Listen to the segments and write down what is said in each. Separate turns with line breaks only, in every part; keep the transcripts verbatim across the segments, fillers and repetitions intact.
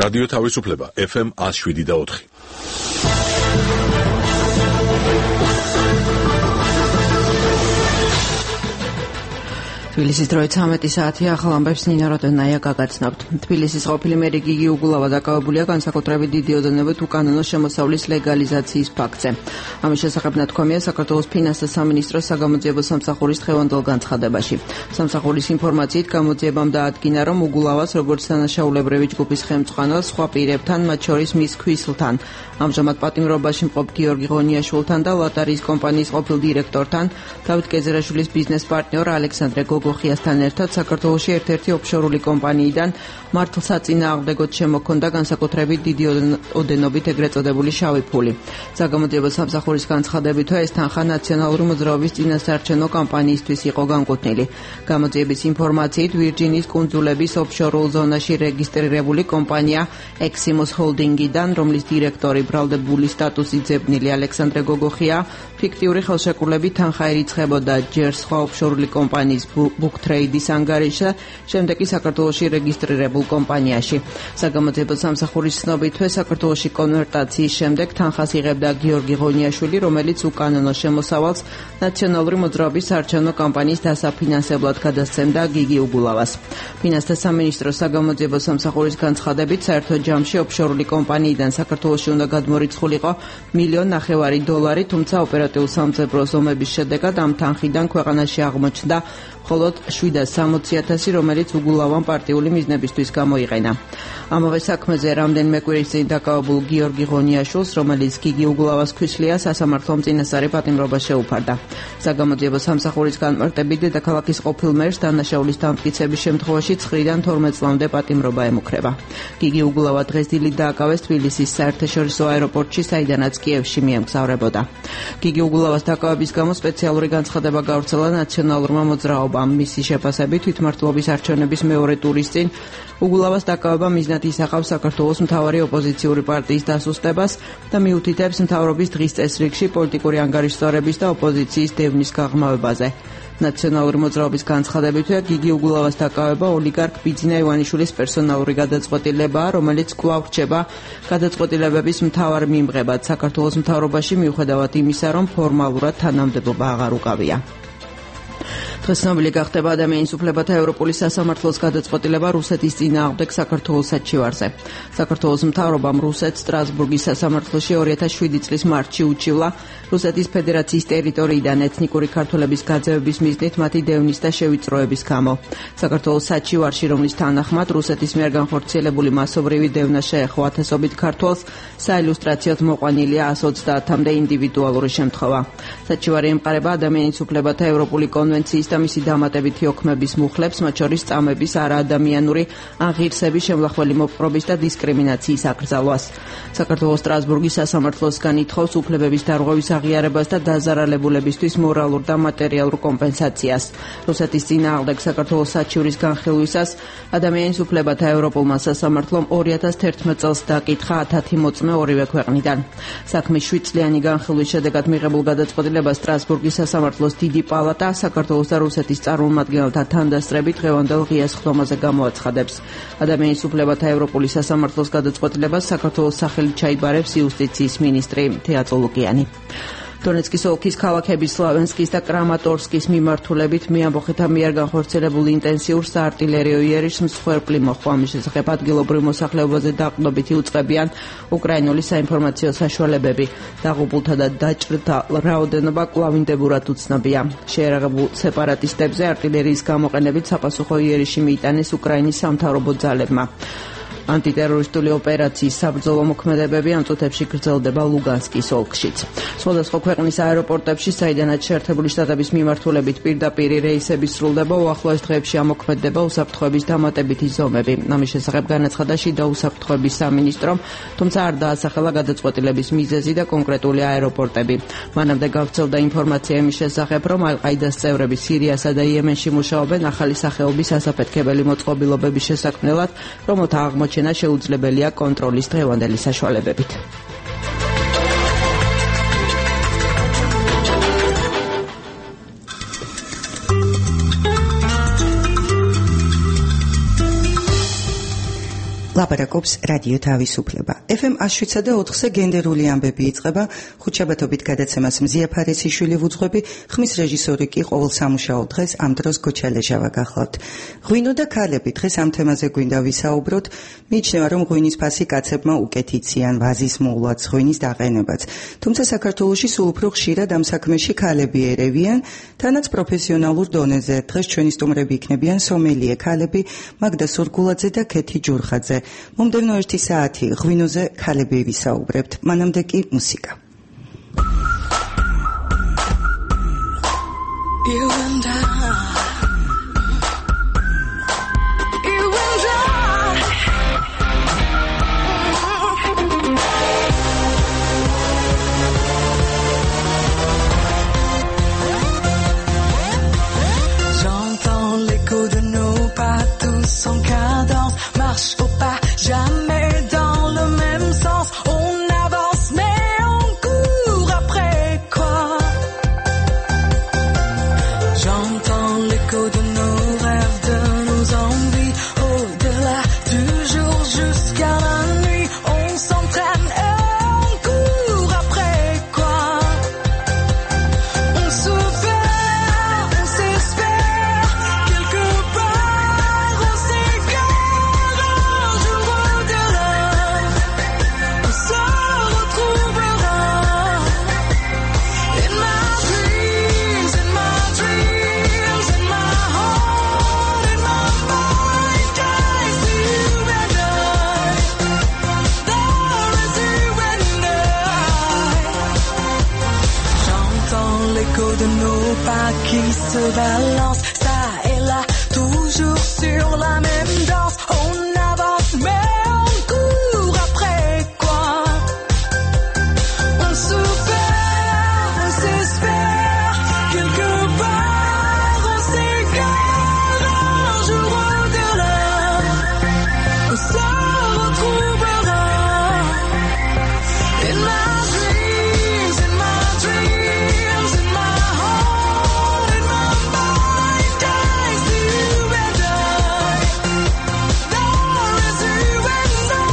რადიო თავისუფლება ეფ ემ one oh seven და four.
თბილისის დროით ცამეტი საათი ახალ ამბებს ნინა როდონაია გაგაცნობთ. თბილისის ყოფილი მერი გიგი უგულავა დაკავებულია განსაკუთრებით დიდი ოდენობით უკანონო შემოსავლის ლეგალიზაციის ფაქტზე. ამის შესახებ ნათქვამია საქართველოს ფინანსთა სამინისტროს საგამოძიებო სამსახურის დღევანდელ განცხადებაში. სამსახურის ინფორმაციით გამოძიებამ დაადგინა, რომ უგულავას როგორც დანაშაულებრივი ჯგუფის ხელმძღვანელს სხვა პირებთან, მათ შორის მის ქვისლთან, ამჟამად პატიმრობაში მყოფ გიორგი ღონიაშვილთან და ლატარიის კომპანიის ყოფილ დირექტორთან, დავით კეზერაშვილის ბიზნეს პარტნიორ ალექსანდრე გოგოხიასთან ერთად საქართველოში ერთ-ერთი ოფშორული კომპანიიდან მართლსაწინააღმდეგოდ შემოქონდა განსაკუთრებით დიდი ოდენობით ეგრეთ წოდებული შავი ფული. საგამოძიებო სამსახურის განცხადებითო ეს თანხა ნაციონალური მოძრაობის წინასაარჩევნო კამპანიისთვის იყო განკუთვნილი. გამოძიების ინფორმაციით ვირჯინიის კუნძულების ოფშორულ ზონაში რეგისტრირებული კომპანია ექსიმოს ჰოლდინგიდან, რომლის დირექტორი ბრალდებული სტატუსით ძებნილი ალექსანდრე გოგოხია, ფიქტიური ხელშეკრულებით თანხა ერიცხებოდა ჯერ სხვა ოფშორული კომპანიის ბუქტრეიდის ანგარიშსა, შემდეგ კი საქართველოში რეგისტრირებულ კომპანიაში. საგამოძიებო სამსახურის ცნობითვე საქართველოში კონვერტაციის შემდეგ თანხას იღებდა გიორგი ღონიაშვილი, რომელიც უკანონო შემოსავალს ნაციონალური მოძრაობის საარჩევნო კამპანიის დასაფინანსებლად გადასცემდა გიგი უგულავას. ფინანსთა სამინისტროს საგამოძიებო სამსახურის განცხადებით, საერთო ჯამში ოფშორული კომპანიიდან საქართველოში უნდა გადმორიცხულიყო მილიონ ნახევარი დოლარი, თუმცა ოპერატიულ სამძებრო ზომების შედეგად ამ თანხიდან ქვეყანაში აღმოჩნდა მხოლოდ შვიდას სამოცი ათასი, რომელიც უგულავამ პარტიული მიზნებისთვის გამოიყენა. ამავე საქმეზე რამდენიმე კვირის წინ დაკავებულ გიორგი ღონიაშვილს, რომელიც გიგი უგულავას ქვისლია, სასამართლომ წინასწარი პატიმრობა შეუფარდა. საგამოძიებო სამსახურის განმარტებით დედაქალაქის ყოფილ მერს დანაშაულის დამტკიცების შემთხვევაში ცხრიდან თორმეტ წლამდე პატიმრობა ემუქრება. გიგი უგულავა დღეს დილით დააკავეს თბილისის საერთაშორისო აეროპორტში, საიდანაც კიევში მიემგზავრებოდა. გიგი უგულავას დაკავების გამო სპეციალური განცხადება გავრცელა ნაციონალურმა მოძრაობამ. მისი შეფასებით თვითმმართველობის არჩევნების მეორე ტურის წინ უგულავას დაკავება მიზნად ისახავს საქართველოს მთავარი ოპოზიციური პარტიის დასუსტებას და მიუთითებს მთავრობის დღის წესრიგში პოლიტიკური ანგარიშსწორების და ოპოზიციის დევნის გაღრმავებაზე. ნაციონალური მოძრაობის განცხადებითაა, გიგი უგულავას დაკავება ოლიგარქ ბიძინა ივანიშვილის პერსონალური გადაწყვეტილებაა, რომელიც კვლავ რჩება გადაწყვეტილებების მთავარ მიმღებად საქართველოს მთავრობაში, მიუხედავად იმისა, რომ ფორმალურად თანამდებობა აღარ უკავია. დღეს ცნობილი გახდება ადამიანის უფლებათა ევროპული სასამართლოს გადაწყვეტილება რუსეთის წინააღმდეგ საქართველოს საჩივარზე. საქართველოს მთავრობამ რუსეთს სტრასბურგის სასამართლოში ორი ათას შვიდი წლის მარტში უჩივლა რუსეთის ფედერაციის ტერიტორიიდან ეთნიკური ქართველების გაძევების მიზნით მათი დევნის და შევიწროების გამო. საქართველოს საჩივარში, რომლის თანახმად რუსეთის მიერ განხორციელებული მასობრივი დევნა შეეხო ათასობით ქართველს, საილუსტრაციოდ მოყვანილია one hundred twenty-მდე ინდივიდუალური შემთხვევა. საჩივარი ემყარება ადამიანის უფლებათა ევროპული კონვენციის და მისი დამატებითი ოქმების მუხლებს, მათ შორის წამების, არაადამიანური ან ღირსების შემლახველი მოპყრობის და დისკრიმინაციის აკრძალვას. საქართველოს სტრასბურგის სასამართლოსგან ითხოვს უფლებების დარღვევის აღიარებას და დაზარალებულებისთვის მორალურ და მატერიალურ კომპენსაციას. რუსეთის წინააღმდეგ საქართველოს საჩივრის განხილვისას ადამიანის უფლებათა ევროპულმა სასამართლომ ორი ათას თერთმეტ წელს დაკითხა ათათი მოწმე ორივე ქვეყნიდან. საქმის შვიდწლიანი განხილვის შედეგად მიღებულ გადაწყვეტილებას სტრასბურგის სასამართლოს დიდი პალატა საქართველოს და რუსეთის წარმომადგენელთა თანდასწრებით დღევანდელ ღია სხდომაზე გამოაცხადებს. ადამიანის უფლებათა ევროპული სასამართლოს გადაწყვეტილებას საქართველოს სახელით ჩაიბარებს იუსტიციის მინისტრი თეატრო ლუკიანი. დონეცკის ოლქის ქალაქების სლავენსკის და კრამატორსკის მიმართულებით მეამბოხეთა მიერ განხორციელებულ ინტენსიურ საარტილერიო იერიშს მსხვერპლი მოჰყვა. ამის შესახებ ადგილობრივ მოსახლეობაზე დაყრდნობით იუწყებიან უკრაინული საინფორმაციო საშუალებები. დაღუპულთა და დაჭრთა რაოდენობა კვლავინდებურად უცნობია. შეერაღებულ სეპარატისტებზე არტილერიის გამოყენებით საპასუხო იერიში მიიტანეს უკრაინის სამთავრობო ძალებმა. ანტიტერორისტული ოპერაციის საბრძოლო მოქმედებები ამ წუთებში გრძელდება ლუგანსკის ოლქშიც. სხვადასხვა ქვეყნის აეროპორტებში, საიდანაც შეერთებული შტატების მიმართულებით პირდაპირ რეისები სრულდება, უახლოეს დღეებში ამოქმედდება უსაფრთხოების დამატებითი ზომები. ამის შესახებ განაცხადა შიდა უსაფრთხოების სამინისტრომ, თუმცა არ დაასახელა გადაწყვეტილების მიზეზი და კონკრეტული აეროპორტები. მანამდე გავრცელდა ინფორმაცია იმის შესახებ, რომ ალ-ყაიდას წევრები სირიასა და იემენში მუშაობენ ახალი სახეობის ასაფეთქებელი მოწყობილობების შესაქმნელად, რომელთა აღმოჩენა შეუძლებელია კონტროლის დღევანდელი საშუალებებით.
ლაპარაკობს რადიო თავისუფლება. ეფ ემ შვიდსა და ოთხზე გენდერული ამბები იწყება. ხუთშაბათობით გადაცემას მზია ფარესიშვილი ვუძღვები, ხმის რეჟისორი კი ყოველ სამუშაო დღეს ამ დროს გოჩა ლეჟავა გახლავთ. ღვინო და ქალები, დღეს ამ თემაზე გვინდა ვისაუბროთ. მიიჩნევა, რომ ღვინის ფასი კაცებმა უკეთ იციან, ვაზის მოვლაც, ღვინის დაყენებაც. თუმცა საქართველოში სულ უფრო ხშირად ამ საქმეში ქალები ერევიან, თანაც პროფესიონალურ დონეზე. დღეს ჩვენი სტუმრები იქნებიან სომელიე ქალები, მაგდა სურგულაძე და ქეთი ჯურხაძე. მომდევნო ერთი საათი ღვინოზე ქალები ვისაუბრებთ. მანამდე კი მუსიკა. You and I, you and I, j'entends l'écho de nos pas tous en cadence, marche au pas, jamais dans le même sens, on avance mais on court après quoi? J'entends l'écho de nos rêves, de nos envies, au-delà du jour jusqu'à la nuit, on s'entraîne et on court après quoi? On se perd, on s'espère, quelque part on s'égare, un jour au-delà, on se retrouvera. In my dreams, in my dreams, in my heart, in my mind, I see you and I. There is you and I. J'entends l'écho de nos pas qui se balancent, ça et là, toujours sur la même danse. On avance mais on court après quoi? On se perd, on s'espère, quelque part on s'égare, un jour au-delà, on se retrouvera. In my dreams, in my dreams, in my heart, in my mind, I see you and I. There is you and I.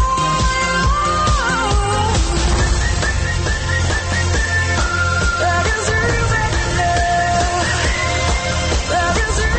There is you and I. There is you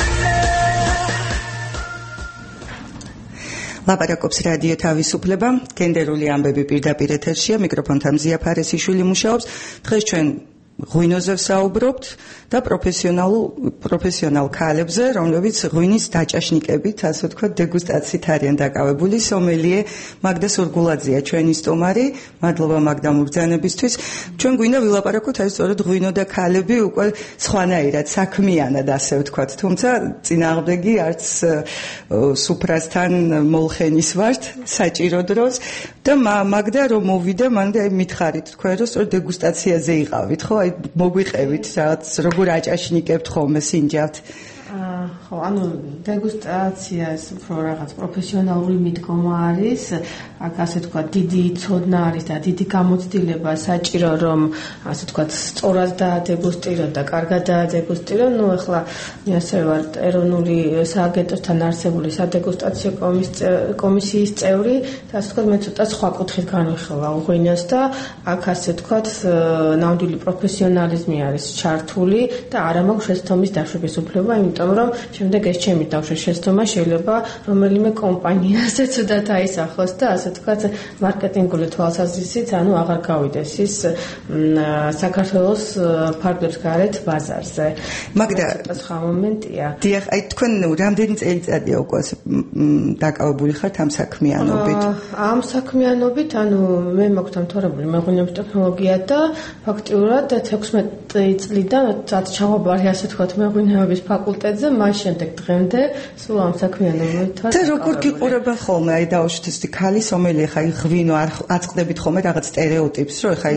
and I. ლაპარაკობს რადიო თავისუფლება, გენდერული ამბები პირდაპირ ეთერშია, მიკროფონთან მზია ფარესიშვილი მუშაობს. დღეს ჩვენ ღვინოზე ვსაუბრობთ და პროფესიონალ პროფესიონალ ქალებზე, რომლებიც ღვინის დაჭაშნიკებით, ასე ვთქვათ, დეგუსტაციით არიან დაკავებული. სომელიე მაგდა სურგულაძეა ჩვენი სტუმარი. მადლობა მაგდა მობრძანებისთვის. ჩვენ გვინდა ვილაპარაკოთ აი სწორედ ღვინო და ქალები უკვე სხვანაირად საქმიანად, ასე ვთქვათ. თუმცა წინააღმდეგი არც სუფრასთან მოლხენის ვართ საჭირო დროს და მაგდა რომ მოვიდა, მანდ აი მითხარით თქვენ რომ სწორედ დეგუსტაციაზე იყავით, ხო? აი მოგვიყევით რაღაც როგორ აჭაშნიკებთ ხოლმე სინჯავთ.
ხო, ანუ დეგუსტაცია ეს უფრო რაღაც პროფესიონალური მიდგომა არის, აქ ასე თქვა დიდი ცოდნა არის და დიდი გამოცდილება საჭირო რომ ასე თქვა სწორად დაადეგუსტირო და კარგად დაადეგუსტირო. ნუ ახლა ასე ვარ ეროვნული სააგენტოსთან არსებული სადეგუსტაციო კომისიის წევრი და ასე თქვა მე ცოტა სხვა კუთხით განვიხილავ ღვინოს და აქ ასე თქვა ნამდვილი პროფესიონალიზმი არის ჩართული და არა მაქვს შეცდომის დაშვების უფლება, იმიტომ რომ შემდეგ ეს ჩემი თავში შეცდომა შეიძლება რომელიმე კომპანიაზე ცუდად აისახოს და ასე თქვათ მარკეტინგული თვალსაზრისით ანუ აღარ გავიდეს ის საქართველოს ფარგლებს გარეთ ბაზარზე. მაგდა სხვა მომენტია. დიახ, აი თქვენ რამდენი წელიწადია უკვე დაკავებული ხართ ამ საქმიანობით? ამ საქმიანობით, ანუ მე მაქვს დამთავრებული მეღვინეობის ტექნოლოგია და ფაქტიურად თექვსმეტი წლიდან ჩავაბარე ასე თქვათ მეღვინეობის ფაკულტეტზე, მას შემდეგ დღემდე სულ ამ საქმიანობითაც. და როგორ გიყურება ხოლმე აი დაუშვით ეს ქალის
სომელი ხა ღვინო არ აწყდებით ხოლმე რაღაც სტერეოტიპს, რომ ხა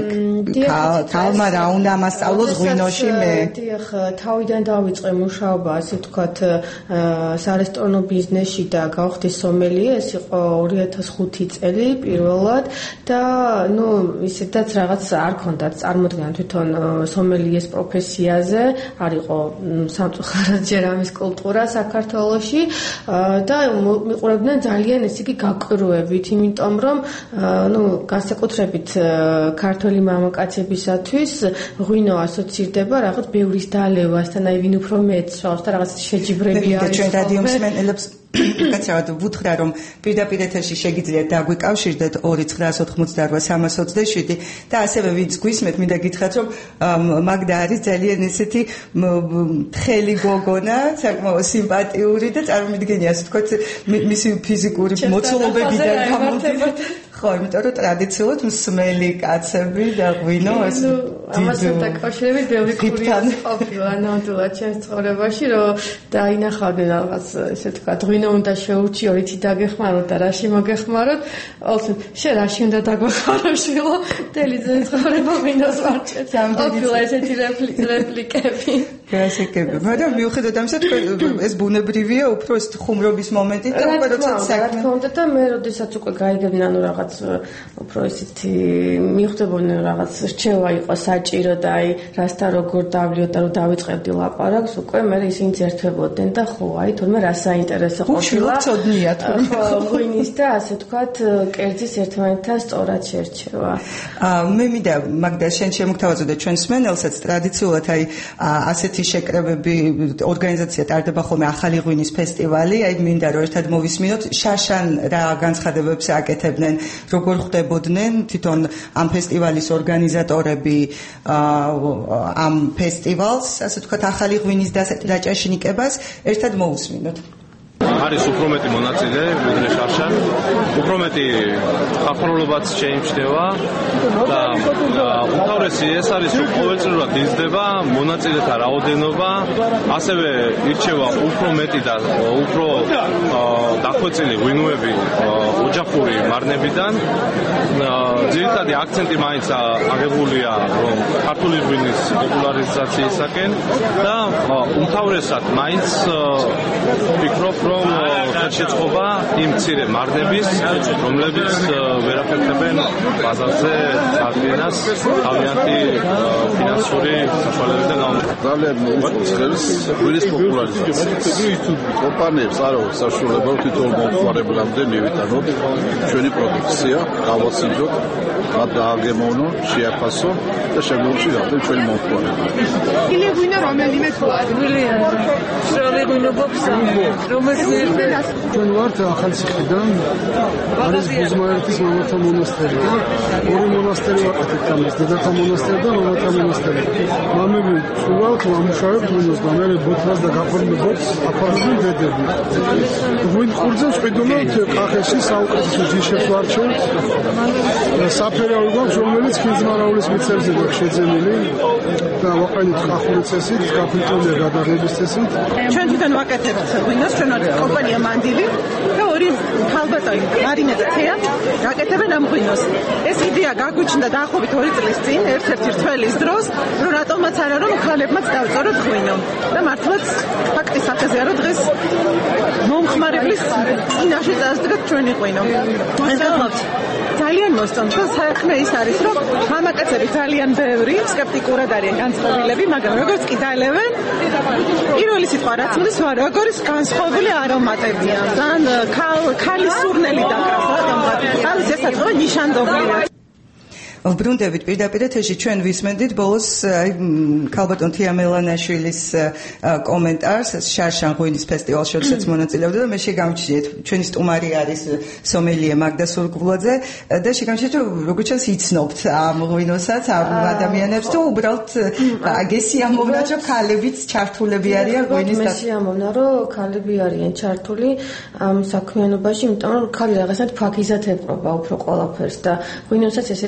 თავმა რა უნდა მასწავლოს ღვინოში მე.
დიახ, თავიდან დავიწყე მუშაობა, ასე ვთქვათ, სარესტორნო ბიზნესში და გავხდი სომელიე, ეს იყო ორი ათას ხუთი წელი პირველად და ნუ ისედაც რაღაც არ ქონდათ წარმოდგენა თვითონ სომელიეს პროფესიაზე, არ იყო სამწუხაროდ ჯერ ამის კულტურა საქართველოში და მიყურებდნენ ძალიან ესე იგი გაკვირვებით, იმიტომ რომ ნუ განსაკუთრებით ქართველი მამაკაცებისათვის ღვინო ასოცირდება რაღაც ბევრის დალევასთან, აი ვინ უფრო მეც, რაღაც შეჯიბრები არის.
ჩვენ რადიო მსმენელებს კაცრავად ვუთხრა რომ პირდაპირ ეთერში შეგიძლიათ დაგვიკავშირდეთ ორი ცხრაას ოთხმოცდაორ სამას ოცდაშვიდი და ასევე ვინც გვისმენთ მინდა გითხრათ რომ მაგდა არის ძალიან ესეთი თხელი გოგონა, საკმაოდ სიმპათიური და წარმომიდგენია ასე ვთქვათ მისი ფიზიკური მოცულობებიდან გამომდინარე. ხო, იმიტომ რომ ტრადიციულად მსმელი კაცები და ღვინო ეს
ამასთან დაკავშირებით ბევრი კურიოზი ყოფილა ნამდვილად ჩემს ცხოვრებაში, რომ დაინახავდნენ რაღაც ესე ვთქვათ ღვინო უნდა შეურჩიო, იცი დაგეხმაროთ და რაში მოგეხმაროთ, ოლცენ შენ რაში უნდა დაგვეხმარო შვილო, მთელი ძველი ცხოვრება ღვინოს ვარჩეთ. ყოფილა ესეთი რეპლიკები.
გასაგები. მაგრამ მიუხედავად ამისა, ეს ბუნებრივია, უფრო ეს ხუმრობის მომენტი და უკვე როცა საქმე.
რა თქმა უნდა და მე როდესაც უკვე გაიგებდნენ ანუ რაღაც უფრო ისეთი მიხვდებოდნენ რაღაც რჩევა იყო საჭირო და აი რასთან როგორ დავლიოთ და რომ დავიწყებდი ლაპარაკს, უკვე მე ისინი ერთვებოდნენ და ხო, აი თორმე რა საინტერესო ყოფილა.
ცოდნიათ.
ხო, ღვინის და ასე ვთქვათ კერძის ერთმანეთთან სწორად შერჩევა.
აა მე მინდა მაგდა შენ შემოგთავაზოთ ჩვენ მსმენელსაც ტრადიციულად აი ასეთი შეკრებები ორგანიზაცია ტარდება ხოლმე ახალი ღვინის ფესტივალი, აი მინდა რომ ერთად მოვისმინოთ შაშან რა განცხადებებს აკეთებდნენ, როგორ ხდებოდნენ თვითონ ამ ფესტივალის ორგანიზატორები ამ ფესტივალს, ასე ვთქვათ ახალი ღვინის დაჭაშნიკებას ერთად მოვისმინოთ.
არის უფრო მეტი მონაწილე, ვიდრე შარშან. უფრო მეტი ხალხმრავლობაც შეიმჩნევა და უმთავრესი ეს არის, რომ ყოველწლიურად იზრდება მონაწილეთა რაოდენობა, ასევე ირჩევა უფრო მეტი და უფრო დახვეწილი ღვინოები ოჯახური მარნებიდან. ძირითადი აქცენტი მაინც აღებულია, რომ ქართული ღვინის პოპულარიზაციისაკენ და უმთავრესად მაინც ვფიქრობ, რომ ხელშეწყობა იმ მცირე მარნების, რომლებიც ვერ აფეთქებენ ბაზარზე წარდგენას თავიანთი ფინანსური საშუალებებიდან გამომდინარე.
ძალიან მოუწყებს ღვინის პოპულარიზაციას. კომპანიებს არ აქვს საშუალება თვითონ მომხმარებლამდე მივიტანოთ ჩვენი პროდუქცია, გავაცილოთ, მათ დააგემოვნონ, შეაფასონ და შემდგომში გავხდეთ ჩვენი მომხმარებლები.
ილი ღვინო რომელიმე თუ არის? შრომი ღვინო გვაქვს, რომელიც
ჩვენ ვართ ახალციხიდან, არის ბუზმაერეთის მამათა მონასტერი. ორი მონასტერი ვაკეთებთ ამას, დედათა მონასტერი და მამათა მონასტერი. მამები სულავთ ამუშავებთ ღვინოს და მე ბოთლას და გაფორმებებს აფორმებენ დედები. ღვინ ხურძებს ყიდულობთ კახეთში საუკეთესო ჯიშებს ვარჩევთ. საფერავი გვაქვს, რომელიც ხინძმარაულის მიწებზე გვაქვს შეძენილი და ვაყენით კახური წესით, გაფრინტულია გადაღების წესით.
ჩვენ თვითონ ვაკეთებთ ღვინოს, ჩვენ ვართ კომპანია მანდილი და ორი ქალბატონი მარინეტია გაკეთებენ ამ ღვინოს. ეს იდეა გაგვიჩნდა დაახლოებით ორი წლის წინ, ერთ-ერთი რთველის დროს, რომ რატომაც არა რომ ქალებმაც დავწეროთ ღვინო. და მართლაც ფაქტის ახაზია, რომ დღეს მომხმარებლის წინაშე წასდგათ ჩვენი ღვინო. გახლავთ ძალიან მოსწონთ და საქმე ის არის, რომ მამაკაცები ძალიან ბევრი სკეპტიკურად არიან განწყობილები, მაგრამ როგორც კი დაელევენ, პირველი სიტყვა რაც მოდის, როგორი განსხვავებული არომატებია. ძალიან ქალის სურნელი დაკრავს, რადგან არის ესაწყობა ნიშანდობლია.
ვბრუნდებით პირდაპირ ეთერში ჩვენ ვისმენდით ბოლოს აი ქალბატონ თიამელანაშვილის კომენტარს შარშან ღვინის ფესტივალში, როდესაც მონაწილეობდა და მე შეგამჩნიეთ ჩვენი სტუმარი არის სომელიე მაგდა სურგულაძე და შეგამჩნიეთ რომ როგორც ჩანს იცნობთ ამ ღვინოსაც ამ ადამიანებს და უბრალოდ აგესი ამოვნა რომ ქალებიც ჩართულები არიან ღვინის და
მე ამოვნა რომ ქალები არიან ჩართული ამ საქმიანობაში, იმიტომ რომ ქალი რაღაცნაირად ფაქიზად ეპყრობა უფრო ყველაფერს და ღვინოსაც ესეთი ფაქი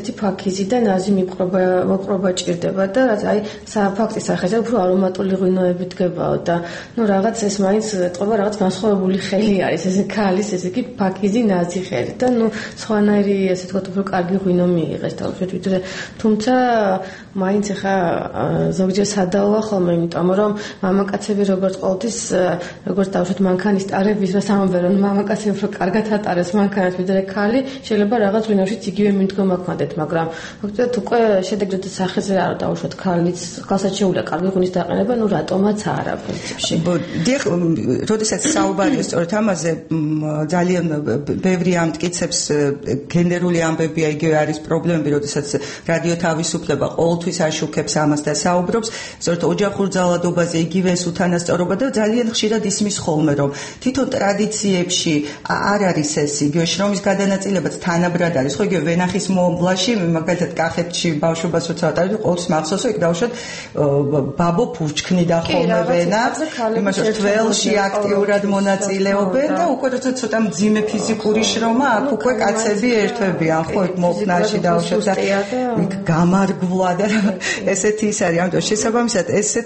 ფაქიზი და ნაზი მიპყრობა მოპყრობა ჭირდება და რაც აი საფაქტის სახეზე უფრო არომატული ღვინოები დგებაო და ნუ რაღაც ეს მაინც ეთყობა რაღაც განსხვავებული ხელი არის ესე ქალის ესე კი ფაქიზი ნაზი ხელი და ნუ სხვანაირი ესე თქვა უფრო კარგი ღვინო მიიღეს თავშეთ ვიდრე თუმცა მაინც ახლა ზოგჯერ სადაოა ხოლმე იმიტომ რომ მამაკაცები როგორც ყოველთვის როგორც დავუშვათ მანქანის ტარების რა სამომბე რომ მამაკაცები უფრო კარგად ატარებს მანქანას ვიდრე ქალი შეიძლება რაღაც ღვინოშიც იგივე მიდგომა გქონდეთ მაგრამ ფაქტობრივად უკვე შედეგად სახეზე არ დავუშვათ ქალიც ქალსაც შეუძლია კარგი ღვინის დაყენება ნუ რატომაც არა პრინციპში
დიახ როდესაც საუბარია სწორედ ამაზე ძალიან ბევრი ამტკიცებს გენერული ამბებია იგივე არის პრობლემები როდესაც რადიო თავისუფლება ყოველთვის აშუქებს ამას და საუბრობს ზოგადად ოჯახურ ძალადობაზე იგივე ეს უთანასწორობა და ძალიან ხშირად ისმის ხოლმე რომ თვითონ ტრადიციებში არ არის ეს იგივე შრომის გადანაწილებაც თანაბრად არის ხო იგივე ვენახის მომბლაში მაგალითად კახეთში ბავშვობას როცა ატარებდი ყოველთვის მახსოვს იქ დავუშვათ ბაბო ფურჩქნიდა ხოლმე ვენას იმას რომ თველში აქტიურად მონაწილეობენ და უკვე როცა ცოტა მძიმე ფიზიკური შრომა აქ უკვე კაცები ერთვებიან ხო იქ მოკნაში დავუშვათ და იქ გამარგვლა და ესეთი ის არის ამიტომ შესაბამისად ესეც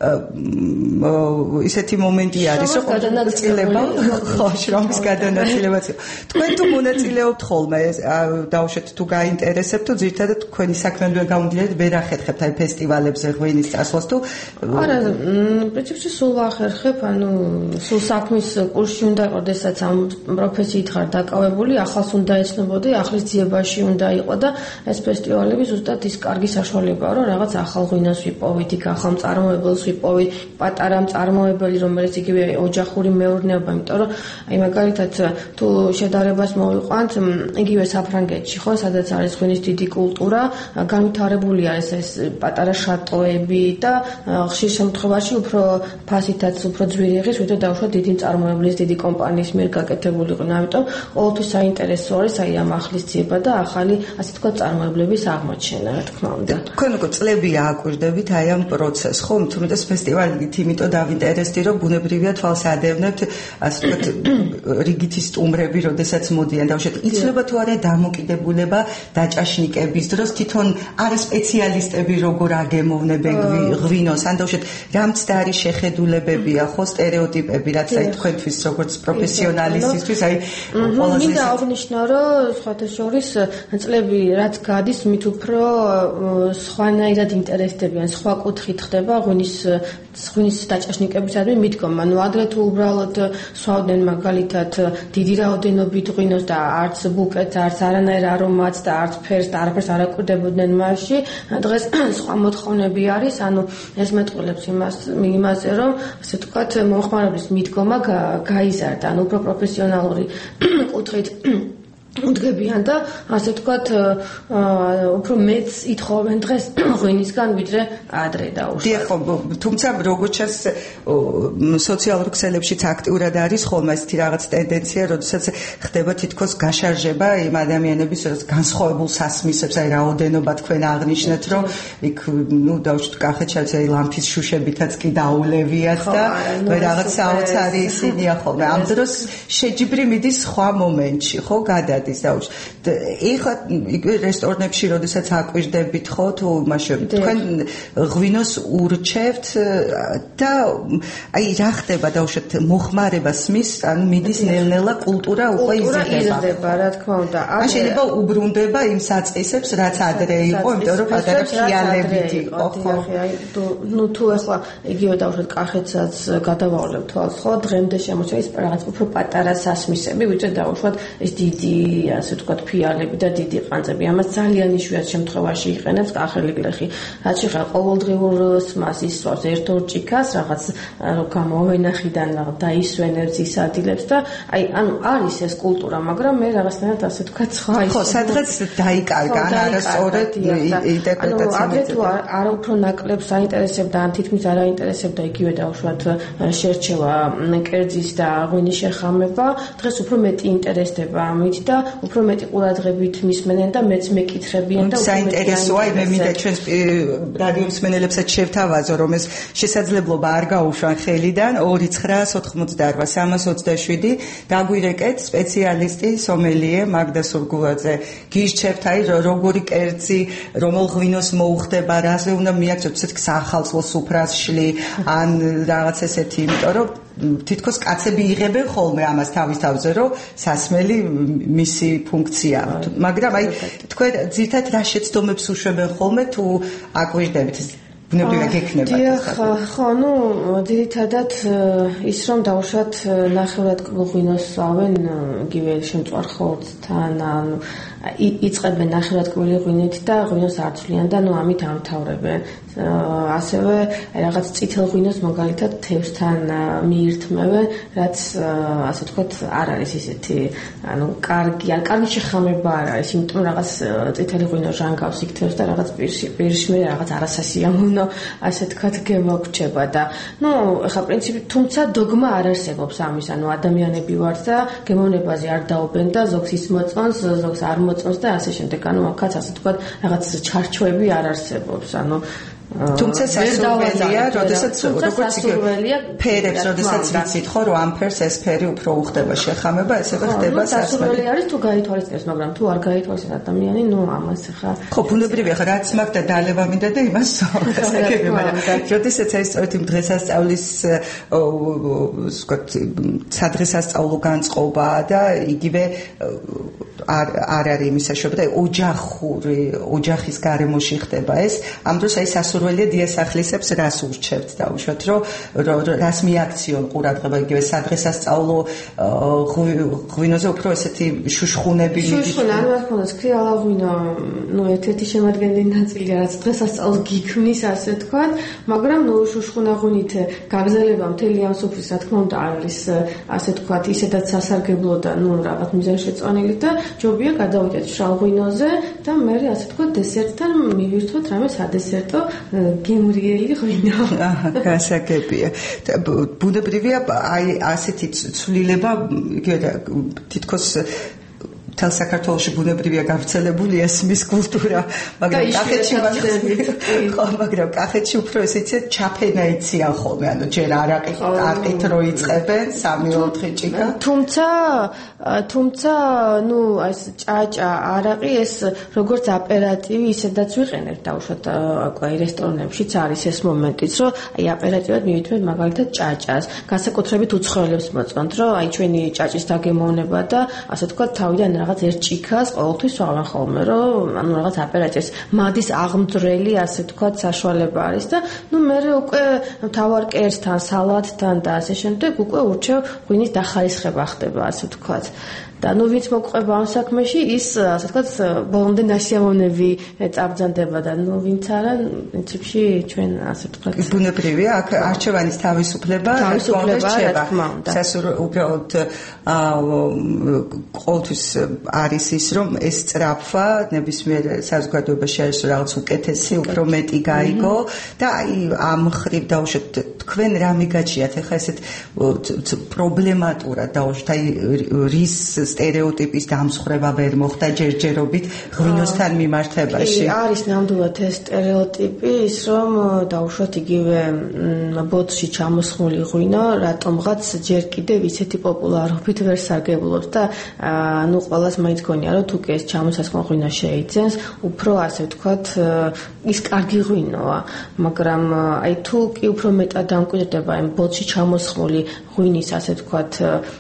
ისეთი მომენტი არის რომ გადანაწილება ხო შრომის გადანაწილებაც თქვენ თუ მონაწილეობთ ხოლმე დავუშვათ თუ გაინტერესებთ თუ ზირთადად თქვენი საქმედან გამომდინარე ვერ ახერხებთ აი ფესტივალებზე ღვინის წასვლას თუ
არა პრინციპში სულ ახერხებ ანუ სულ საქმის კურსში უნდა როდესაც ამ პროფესიით ხარ დაკავებული ახალს უნდა ეცნობოდი ახლის ძიებაში უნდა იყო და ეს ფესტივალები ზუსტად ის კარგი საშუალებაა რომ რაღაც ახალ ღვინოს ვიპოვით იქ ახალ მწარმოებელს ვიპოვით პატარა მწარმოებელი რომელიც იგივე ოჯახური მეურნეობა იმიტომ რომ აი მაგალითად თუ შედარებას მოვიყვანთ იგივე საფრანგეთში ხო სადაც არის ღვინის დიდი კულტურა განვითარებული არის ეს პატარა შატოები და ხშირ შემთხვევაში უფრო ფასითაც უფრო ძვირი იღის ვიდრე დავუშვათ დიდი მწარმოებლის დიდი კომპანიის მიერ გაკეთებული ღვინო ამიტომ ყოველთვის საინტერესო არის აი ამ ახლის ძიება და ახალი ასე თქვა წარმოებლების აღმოჩენა რა თქმა უნდა
თქვენ უკვე წლები აკვირდებით აი ამ პროცესს ხო თუმცა ფესტივალით იმიტომ დავინტერესდი რომ ბუნებრივია თვალს ადევნებთ ასე თქვა რიგითი სტუმრები როდესაც მოდიან დავუშვათ იცლება თუ არა დამოკიდებულება დაჭაშნიკების დროს თვითონ არა სპეციალისტები როგორ აგემოვნებენ ღვინოს ან დავუშვათ რამცდარი შეხედულებებია ხო სტერეოტიპები რაც აი თქვენთვის როგორც პროფესიონალისტისთვის აი
ყველაზე მინდა აღნიშნო რომ სხვათა შორის წლები რაც გადის მით უფრო სხვანაირად ინტერესდებიან სხვა კუთხით ხდება ღვინის ღვინის დაჭაშნიკებისადმი მიდგომა ნუ ადრე თუ უბრალოდ სვავდნენ მაგალითად დიდი რაოდენობით ღვინოს და არც ბუკეტს არც არანაირ არომატს და არც ფერს და არაფერს არ აკვირდებოდნენ მასში დღეს სხვა მოთხოვნები არის ანუ ეს მეტყველებს იმას იმაზე რომ ასე ვთქვათ მომხმარებლის მიდგომა გაიზარდა ანუ უფრო პროფესიონალური კუთხით უდგებიან და ასე ვთქვათ უფრო მეც ითხოვენ დღეს ღვინისგან ვიდრე ადრე დაუშვათ.
თუმცა როგორც ჩანს სოციალურ ქსელებშიც აქტიურად არის ხოლმე ესეთი რაღაც ტენდენცია, როდესაც ხდება თითქოს გაშარჟება იმ ადამიანების, რაც განსხვავებულ სასმისებს, აი რაოდენობა თქვენ აღნიშნეთ, რომ იქ ნუ დაუშვათ კახეთშიც აი ლამპის შუშებითაც კი დაულევიათ და რაღაც საოცარი ისინია ხოლმე. ამ დროს შეჯიბრი მიდის სხვა მომენტში, ხო, გადადის დაუშვათ. ეხლა რესტორნებში როდესაც აკვირდებით ხო თუ მაშინ თქვენ ღვინოს ურჩევთ და აი რა ხდება დაუშვათ მოხმარება სმის ანუ მიდის ნელ-ნელა კულტურა უკვე
იზრდება რა თქმა უნდა
არ შეიძლება უბრუნდება იმ საწყისებს რაც ადრე იყო იმიტომ რომ პატარა ფიალებით იყო ხო
ნუ თუ ახლა იგივე დაუშვათ კახეთსაც გადავავლებ თვალს ხო დღემდე შემოჩა ის რაღაც უფრო პატარა სასმისები ვიდრე დაუშვათ ეს დიდი ასე ვთქვათ ფიალები და დიდი ყანწები ამას ძალიან იშვიათ შემთხვევაში იყენებს კახელი გლეხი რაც შეხება ყოველდღიურ სმას ისვავს ერთ-ორ ჭიქას რაღაც გამოვენახიდან დაისვენებს ისადილებს და აი ანუ არის ეს კულტურა მაგრამ მე რაღაცნაირად ასე ვთქვათ სხვა ის
ხო სადღაც დაიკარგა ან არასწორად ინტერპრეტაცია
ანუ თუ არ უფრო ნაკლებს საინტერესებდა ან თითქმის არ აინტერესებდა იგივე დაუშვათ შერჩევა კერძის და ღვინის შეხამება დღეს უფრო მეტი ინტერესდება ამით და უფრო მეტი ყურადღებით მისმენენ და მეც მეკითხებიან და უფრო
საინტერესოა, მე მინდა ჩვენს რადიო მსმენელებსაც შევთავაზო, რომ ეს შესაძლებლობა არ გაუშვან ხელიდან ორი ცხრა ოთხმოცდაოთხ სამას ოცდაშვიდი დაგვირეკეთ სპეციალისტი სომელიე მაგდა სურგულაძე გირჩევთ აი როგორი კერძი რომელ ღვინოს მოუხდება რაზე უნდა მიაქცევთ ცოტა სახალხო სუფრასშლი ან რაღაც ესეთი იმიტომ რომ თითქოს კაცები იღებენ ხოლმე ამას თავის თავზე რომ სასმელი მისი ფუნქცია მაგრამ აი თქვენ ძირთად რა შეცდომებს უშვებენ ხოლმე თუ აკვირდებით ბუნებრივად გექნება
დიახ ხო ნუ ძირითადად ის რომ დავუშვათ ნახევრად ღვინოს ავენ იგივე შემწვარხოთთან ანუ იწყებენ ნახევრად კვილი ღვინით და ღვინოს არცვლიან და ნუ ამით ამთავრებენ ასევე რაღაც წითელ ღვინოს მაგალითად თევზთან მიირთმევენ რაც ასე ვთქვათ არ არის ისეთი ანუ კარგი ან კარგი შეხამება არ არის იმიტომ რაღაც წითელი ღვინო ჟანგავს იქ თევზს და რაღაც პირში პირში მე რაღაც არასასიამოვნო ასე ვთქვათ გემოგრჩება და ნუ ეხლა პრინციპი თუმცა დოგმა არ არსებობს ამის ანუ ადამიანები ვართ და გემოვნებაზე არ დაობენ და ზოგს ის მოწონს ზოგს არ მოწონს და ასე შემდეგ ანუ აქაც ასე ვთქვათ რაღაც ჩარჩოები არ არსებობს ანუ
თუმცა სასურველია, როდესაც როგორც იქ ფერებს, როდესაც ვიცით ხო, რომ ამ ფერს ეს ფერი უფრო უხდება შეხამება, ესევე ხდება სასმელი.
სასურველი არის თუ გაითვალისწინებს, მაგრამ თუ არ გაითვალისწინებს ადამიანი, ნუ ამას ხა.
ხო, ბუნებრივია ხა, რაც მაგ და დალევა მინდა და იმას გასაგები, მაგრამ როდესაც ეს სწორედ იმ დღესასწაულის ვთქვათ, სადღესასწაულო განწყობა და იგივე არ არ არის იმის საშუალება და ოჯახური, ოჯახის გარემოში ხდება ეს, ამ დროს აი სასურველია დიასახლისებს რას ურჩევთ დაუშვათ რომ რას მიაქციონ ყურადღება იგივე სადღესასწაულო ღვინოზე უფრო ესეთი შუშხუნები
მიდის შუშხუნა ანუ რა თქმა უნდა სქრიალა ღვინო ნუ ერთ-ერთი შემადგენელი ნაწილია რაც დღესასწაულს გიქმნის ასე თქვათ მაგრამ ნუ შუშხუნა ღვინით გაგზელება მთელი ამ სუფრის რა თქმა უნდა არ არის ასე თქვათ ისედაც სასარგებლო და ნუ რაღაც მიზანშეწონილი და ჯობია გადავიდეთ შრალ ღვინოზე და მე ასე თქვათ დესერტთან მივირთვოთ რამე სადესერტო გემრიელი ღვინო.
აჰა, გასაგებია. ბუნებრივია აი ასეთი ცვლილება თითქოს თელ საქართველოში ბუნებრივია გავრცელებული ესმის კულტურა, მაგრამ კახეთში ხო, მაგრამ კახეთში უფრო ესეც ჩაფენა იციან ხოლმე, ანუ ჯერ არაყი არყით რო იწყებენ სამი ოთხი ჭიქა.
თუმცა თუმცა ნუ ეს ჭაჭა არაყი ეს როგორც აპერატივი ისედაც ვიყენებთ დაუშვათ აი რესტორნებშიც არის ეს მომენტიც რომ აი აპერატივად მივითმევთ მაგალითად ჭაჭას განსაკუთრებით უცხოელებს მოწონთ რომ აი ჩვენი ჭაჭის დაგემოვნება და ასე თქვა თავიდან რაღაც ერთ ჭიქას ყოველთვის ვავენ ხოლმე რომ ანუ რაღაც აპერატივს მადის აღმძვრელი ასე თქვა საშუალება არის და ნუ მე უკვე თავარ კერძთან სალატთან და ასე შემდეგ უკვე ურჩევ ღვინის დახარისხება ხდება ასე თქვა და ნუ ვინც მოყვება ამ საქმეში ის ასე ვთქვათ ბოლომდე ნასიამოვნები წაბრძანდება და ნუ ვინც არა პრინციპში ჩვენ ასე ვთქვათ
ბუნებრივია აქ არჩევანის თავისუფლება
თავისუფლება რა თქმა უნდა
სასურველ უბრალოდ ყოველთვის არის ის რომ ეს სწრაფვა ნებისმიერ საზოგადოებაში არის რაღაც უკეთესი უფრო მეტი გაიგო და აი ამ ხრივ დავუშვათ თქვენ რა მიგაჩიათ ახლა ესეთ პრობლემატურად დავუშვათ აი რის სტერეოტიპის დამსხრება ვერ მოხდა ჯერჯერობით ღვინოსთან მიმართებაში.
არის ნამდვილად ეს სტერეოტიპი ის რომ დავუშვათ იგივე ბოთში ჩამოსხმული ღვინო რატომღაც ჯერ კიდევ ისეთი პოპულარობით ვერ სარგებლობს და ნუ ყველას მაინც გონია რომ თუ კი ეს ჩამოსხმული ღვინო შეიძენს უფრო ასე ვთქვათ ის კარგი ღვინოა მაგრამ აი თუ კი უფრო მეტად დამკვიდრდება იმ ბოთში ჩამოსხმული ღვინის ასე ვთქვათ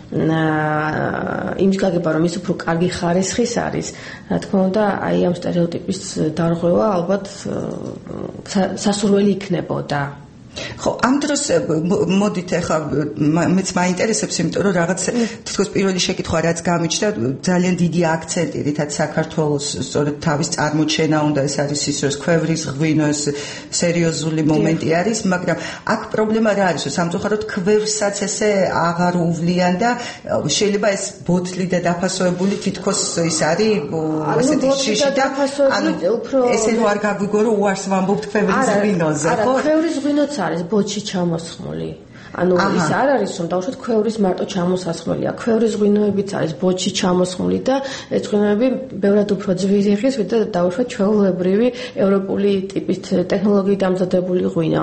იმ გაგება რომ ის უფრო კარგი ხარისხის არის რა თქმა უნდა აი ამ სტერეოტიპის დარღვევა ალბათ სასურველი იქნებოდა
ხო ამ დროს მოდით ახლა მეც მაინტერესებს იმიტომ რომ რაღაც თითქოს პირველი შეკითხვა რაც გამიჩნდა ძალიან დიდი აქცენტი რითაც საქართველოს სწორედ თავის წარმოჩენა უნდა ეს არის ის რომ ქვევრის ღვინოს სერიოზული მომენტი არის მაგრამ აქ პრობლემა რა არის რომ სამწუხაროდ ქვევრსაც ესე აღარ უვლიან და შეიძლება ეს ბოთლი და დაფასოებული თითქოს ის არის ესეთი შიში და ანუ ესე რომ არ გაგვიგო რომ უარს ვამბობთ ქვევრის ღვინოზე
ხო ქვევრის ღვინოც არის ბოთში ჩამოსხმული ანუ ის არ არის რომ დავუშვათ ქვევრის მარტო ჩამოსასხმელია. ქვევრის ღვინოებიც არის ბოჩი ჩამოსხმული და ეს ღვინოები ბევრად უფრო ძვირი ხის, ვიდრე დავუშვათ ჩვეულებრივი ევროპული ტიპის ტექნოლოგიით დამზადებული ღვინო.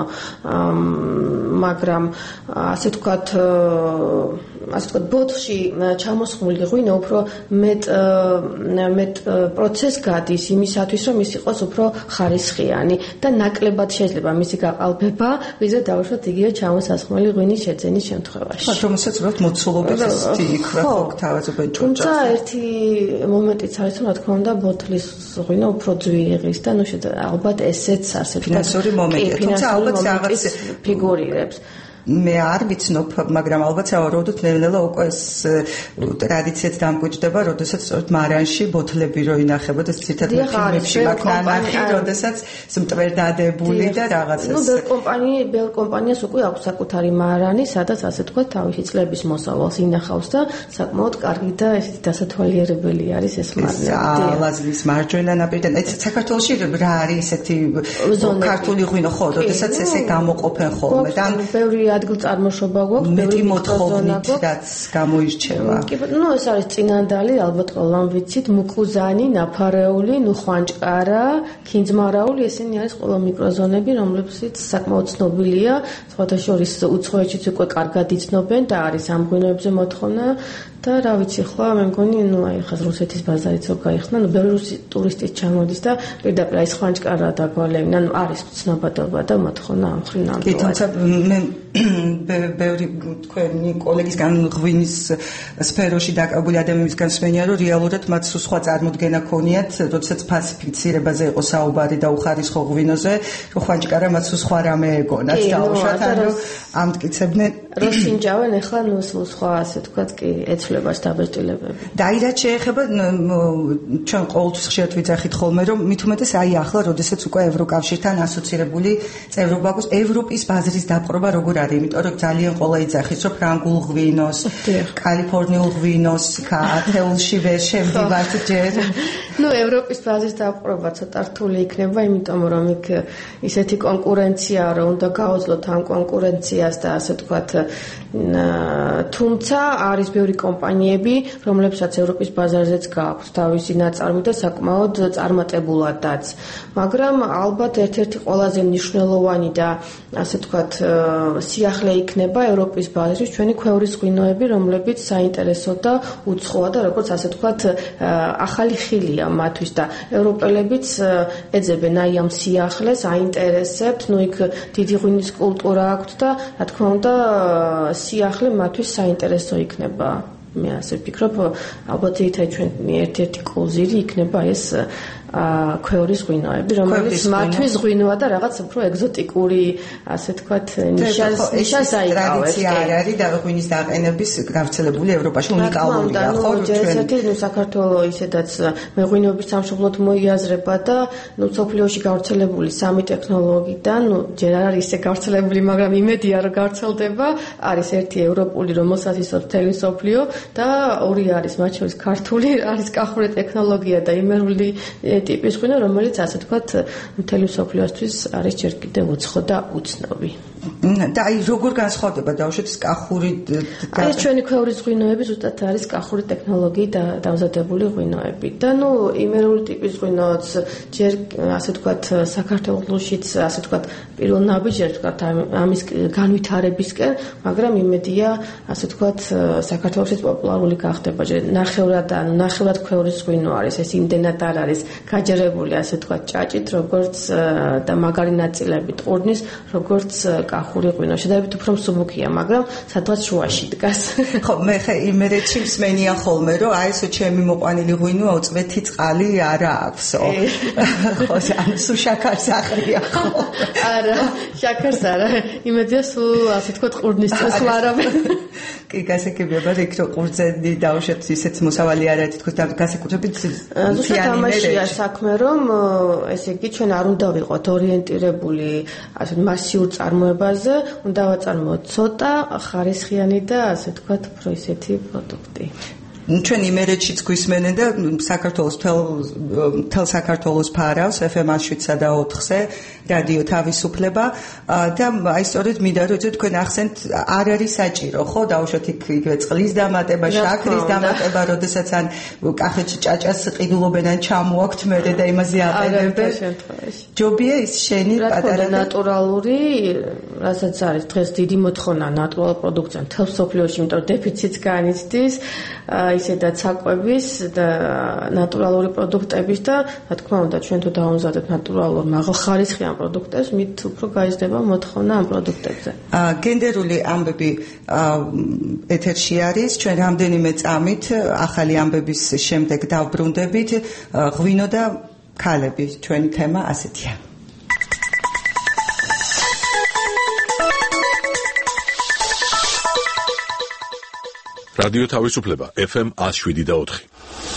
მაგრამ ასე ვთქვათ, ასე ვთქვათ, ბოთლში ჩამოსხმული ღვინო უფრო მეტ მეტ პროცესს გადის იმისათვის, რომ ის იყოს უფრო ხარისხიანი და ნაკლებად შეიძლება მისი გაყალბება, ვიდრე დავუშვათ იგივე ჩამოსასხმელი ღვინის შეძენის შემთხვევაში.
რომელსაც უბრალოდ მოცულობით ისეთი იქვა ხო თავაზობენ ჭურჭელს.
თუმცა ერთი მომენტიც არის, რომ რა თქმა უნდა, ბოთლის ღვინო უფრო ძვირი ღირს და ნუ ალბათ ესეც ასე ვთქვათ
ფინანსური მომენტია, თუმცა ალბათ რაღაც
ფიგურირებს.
მე არ ვიცნობ, მაგრამ ალბათ სავარაუდოდ ნელ-ნელა უკვე ეს ტრადიციაც დამკვიდრდება, როდესაც სწორედ მარანში ბოთლები რო ინახებოდა, ცირთად ფილმებში მაგნანახი, როდესაც მტვერდადებული და რაღაცას.
ნუ ბევრ კომპანია, ბევრ კომპანიას უკვე აქვს საკუთარი მარანი, სადაც ასე თქვა თავისი წლების მოსავალს ინახავს და საკმაოდ კარგი და ესეთი დასათვალიერებელი არის ეს მარანი.
ლაზვის მარჯვენა ნაპირიდან. ეს საქართველოში რა არის ესეთი ქართული ღვინო ხო, როდესაც ესე გამოყოფენ ხოლმე და
ბევრი ადგილ წარმოშობა გვაქვს,
ბევრი მოთხოვნით რაც გამოირჩევა.
ნუ ეს არის წინანდალი, ალბათ ყველამ ვიცით, მუქუზანი, ნაფარეული, ნუ ხვანჭკარა, ქინძმარაული, ესენი არის ყველა მიკროზონები, რომლებიც საკმაოდ ცნობილია, სხვათა შორის უცხოეთშიც უკვე კარგად იცნობენ და არის ამ ღვინოებზე მოთხოვნა და რა ვიცი, ხო, მე მგონი, ნუ აი ხაზ რუსეთის ბაზარიც რო გაიხსნა, ნუ ბევრი რუსი ტურისტი ჩამოდის და პირდაპირ აი ხვანჭკარა დაგვალევინან, არის ცნობადობა და მოთხოვნა ამ ხრინამ.
კი, თუმცა მე ბევრი თქვენი კოლეგისგან ღვინის სფეროში დაკავებული ადამიანებისგან სმენია, რომ რეალურად მათ სხვა წარმოდგენა ქონიათ, როდესაც ფასიფიცირებაზე იყო საუბარი და უხარისხო ღვინოზე, რომ ხვანჭკარა მათ სხვა რამე ეგონათ დაუშვათ, ანუ ამტკიცებდნენ
როსინჯავენ ახლა ნუ სხვა ასე თქვათ კი ეცვლებას დაბეჭდილებები.
და აი რაც შეეხება ჩვენ ყოველთვის ხშირად ვიძახით ხოლმე, რომ მით უმეტეს აი ახლა, როდესაც უკვე ევროკავშირთან ასოცირებული წევრობა გვაქვს, ევროპის ბაზრის დაპყრობა როგორ არის, იმიტომ რომ ძალიან ყველა იძახის, რომ ფრანგულ ღვინოს, კალიფორნიულ ღვინოს, ათეულში ვერ შევდივართ ჯერ.
ნუ ევროპის ბაზრის დაპყრობა ცოტა რთული იქნება, იმიტომ რომ იქ ისეთი კონკურენციაა, რომ უნდა გაუძლოთ ამ კონკურენციას და ასე თქვათ თუმცა არის ბევრი კომპანიები, რომლებსაც ევროპის ბაზარზეც გააქვთ თავისი ნაწარმი და საკმაოდ წარმატებულადაც. მაგრამ ალბათ ერთ-ერთი ყველაზე მნიშვნელოვანი და ასე თქვათ სიახლე იქნება ევროპის ბაზრის ჩვენი ქვევრის ღვინოები, რომლებიც საინტერესო და უცხოა და როგორც ასე თქვათ ახალი ხილია მათთვის და ევროპელებიც ეძებენ აი ამ სიახლეს, აინტერესებთ, ნუ იქ დიდი ღვინის კულტურა აქვთ და რა თქმა უნდა სიახლე მათთვის საინტერესო იქნება. მე ასე ვფიქრობ, ალბათ ერთად ჩვენი ერთ-ერთი კოზირი იქნება ეს ქვევრის ღვინოები, რომელიც მათთვის ღვინოა და რაღაც უფრო ეგზოტიკური, ასე თქვათ, ნიშას ნიშას აიკავებს.
ტრადიცია არ არის და ღვინის დაყენების გავრცელებული ევროპაში უნიკალურია, ხო?
ჩვენ ნუ საქართველოს ისედაც მეღვინეობის სამშობლოდ მოიაზრება და ნუ სოფლიოში გავრცელებული სამი ტექნოლოგიიდან, ნუ ჯერ არ არის ისე გავრცელებული, მაგრამ იმედია რომ გავრცელდება. არის ერთი ევროპული, რომელსაც ისო მთელი სოფლიო და ორი არის მათ შორის ქართული, არის კახური ტექნოლოგია და იმერული ტიპის ღვინო, რომელიც ასე თქვათ მთელი სოფლიოსთვის არის ჯერ კიდევ უცხო და უცნობი.
და აი როგორ განსხვავდება დავუშვათ კახური
და ეს ჩვენი ქვევრის ღვინოები ზუსტად არის კახური ტექნოლოგიით დამზადებული ღვინოები და ნუ იმერული ტიპის ღვინოც ჯერ ასე თქვათ საქართველოშიც ასე თქვათ პირველ ნაბიჯად თქვათ ამის განვითარებისკენ, მაგრამ იმედია ასე თქვათ საქართველოშიც პოპულარული გახდება. ჯერ ნახევრად ან ნახევრად ქვევრის ღვინო არის, ეს იმდენად არ არის გაჯერებული ასე თქვათ ჭაჭით, როგორც და მაგარი ნაწილებით ყურძნის, როგორც კახური ღვინო. შედარებით უფრო მსუბუქია, მაგრამ სადღაც შუაში დგას.
ხო, მე ხე იმერეთში მსმენია ხოლმე, რომ აი ეს ჩემი მოყვანილი ღვინო წვეთი წყალი არ აქვსო. ხო, ანუ სულ შაქარს ახრია ხო?
არა, შაქარს არა. იმედია სულ ასე თქვათ ყურძნის წვეთს ვარავენ.
კი, გასაგებია, იქ რო ყურძენი დავუშვათ ისეთ მოსავალი არ არის თქოს და გასაკუთრებით
ზუსტად ამაშია საქმე, რომ ესე იგი ჩვენ არ უნდა ვიყოთ ორიენტირებული ასე მასიურ წარმოებაზე, უნდა ვაწარმოოთ ცოტა ხარისხიანი და ასე თქვათ უფრო ისეთი პროდუქტი.
ჩვენ იმერეთშიც გვისმენენ და საქართველოს თელ საქართველოს ფარავს ეფ ემ შვიდსა და ოთხზე რადიო თავისუფლება და აი სწორედ მინდა რომ თქვენ ახსენთ არ არის საჭირო ხო დაუშვათ იქ იგივე წყლის დამატება, შაქრის დამატება, როდესაც ან კახეთში ჭაჭას ყიდულობენ ან ჩამოაქვთ მერე და იმაზე აყენებენ. ჯობია ის შენი პატარა
ნატურალური, რასაც არის დღეს დიდი მოთხოვნა ნატურალურ პროდუქციამ მთელ მსოფლიოში, იმიტომ რომ დეფიციტს განიცდის ისედაც საკვების და ნატურალური პროდუქტების და რა თქმა უნდა ჩვენ თუ დავამზადებთ ნატურალურ მაღალხარისხიან პროდუქტებს, მით უფრო გაიზრდება მოთხოვნა ამ პროდუქტებზე.
გენდერული ამბები ეთერში არის, ჩვენ რამდენიმე წამით ახალი ამბების შემდეგ დავბრუნდებით. ღვინო და ქალები, ჩვენი თემა ასეთია.
რადიო თავისუფლება ეფ ემ one oh seven და four.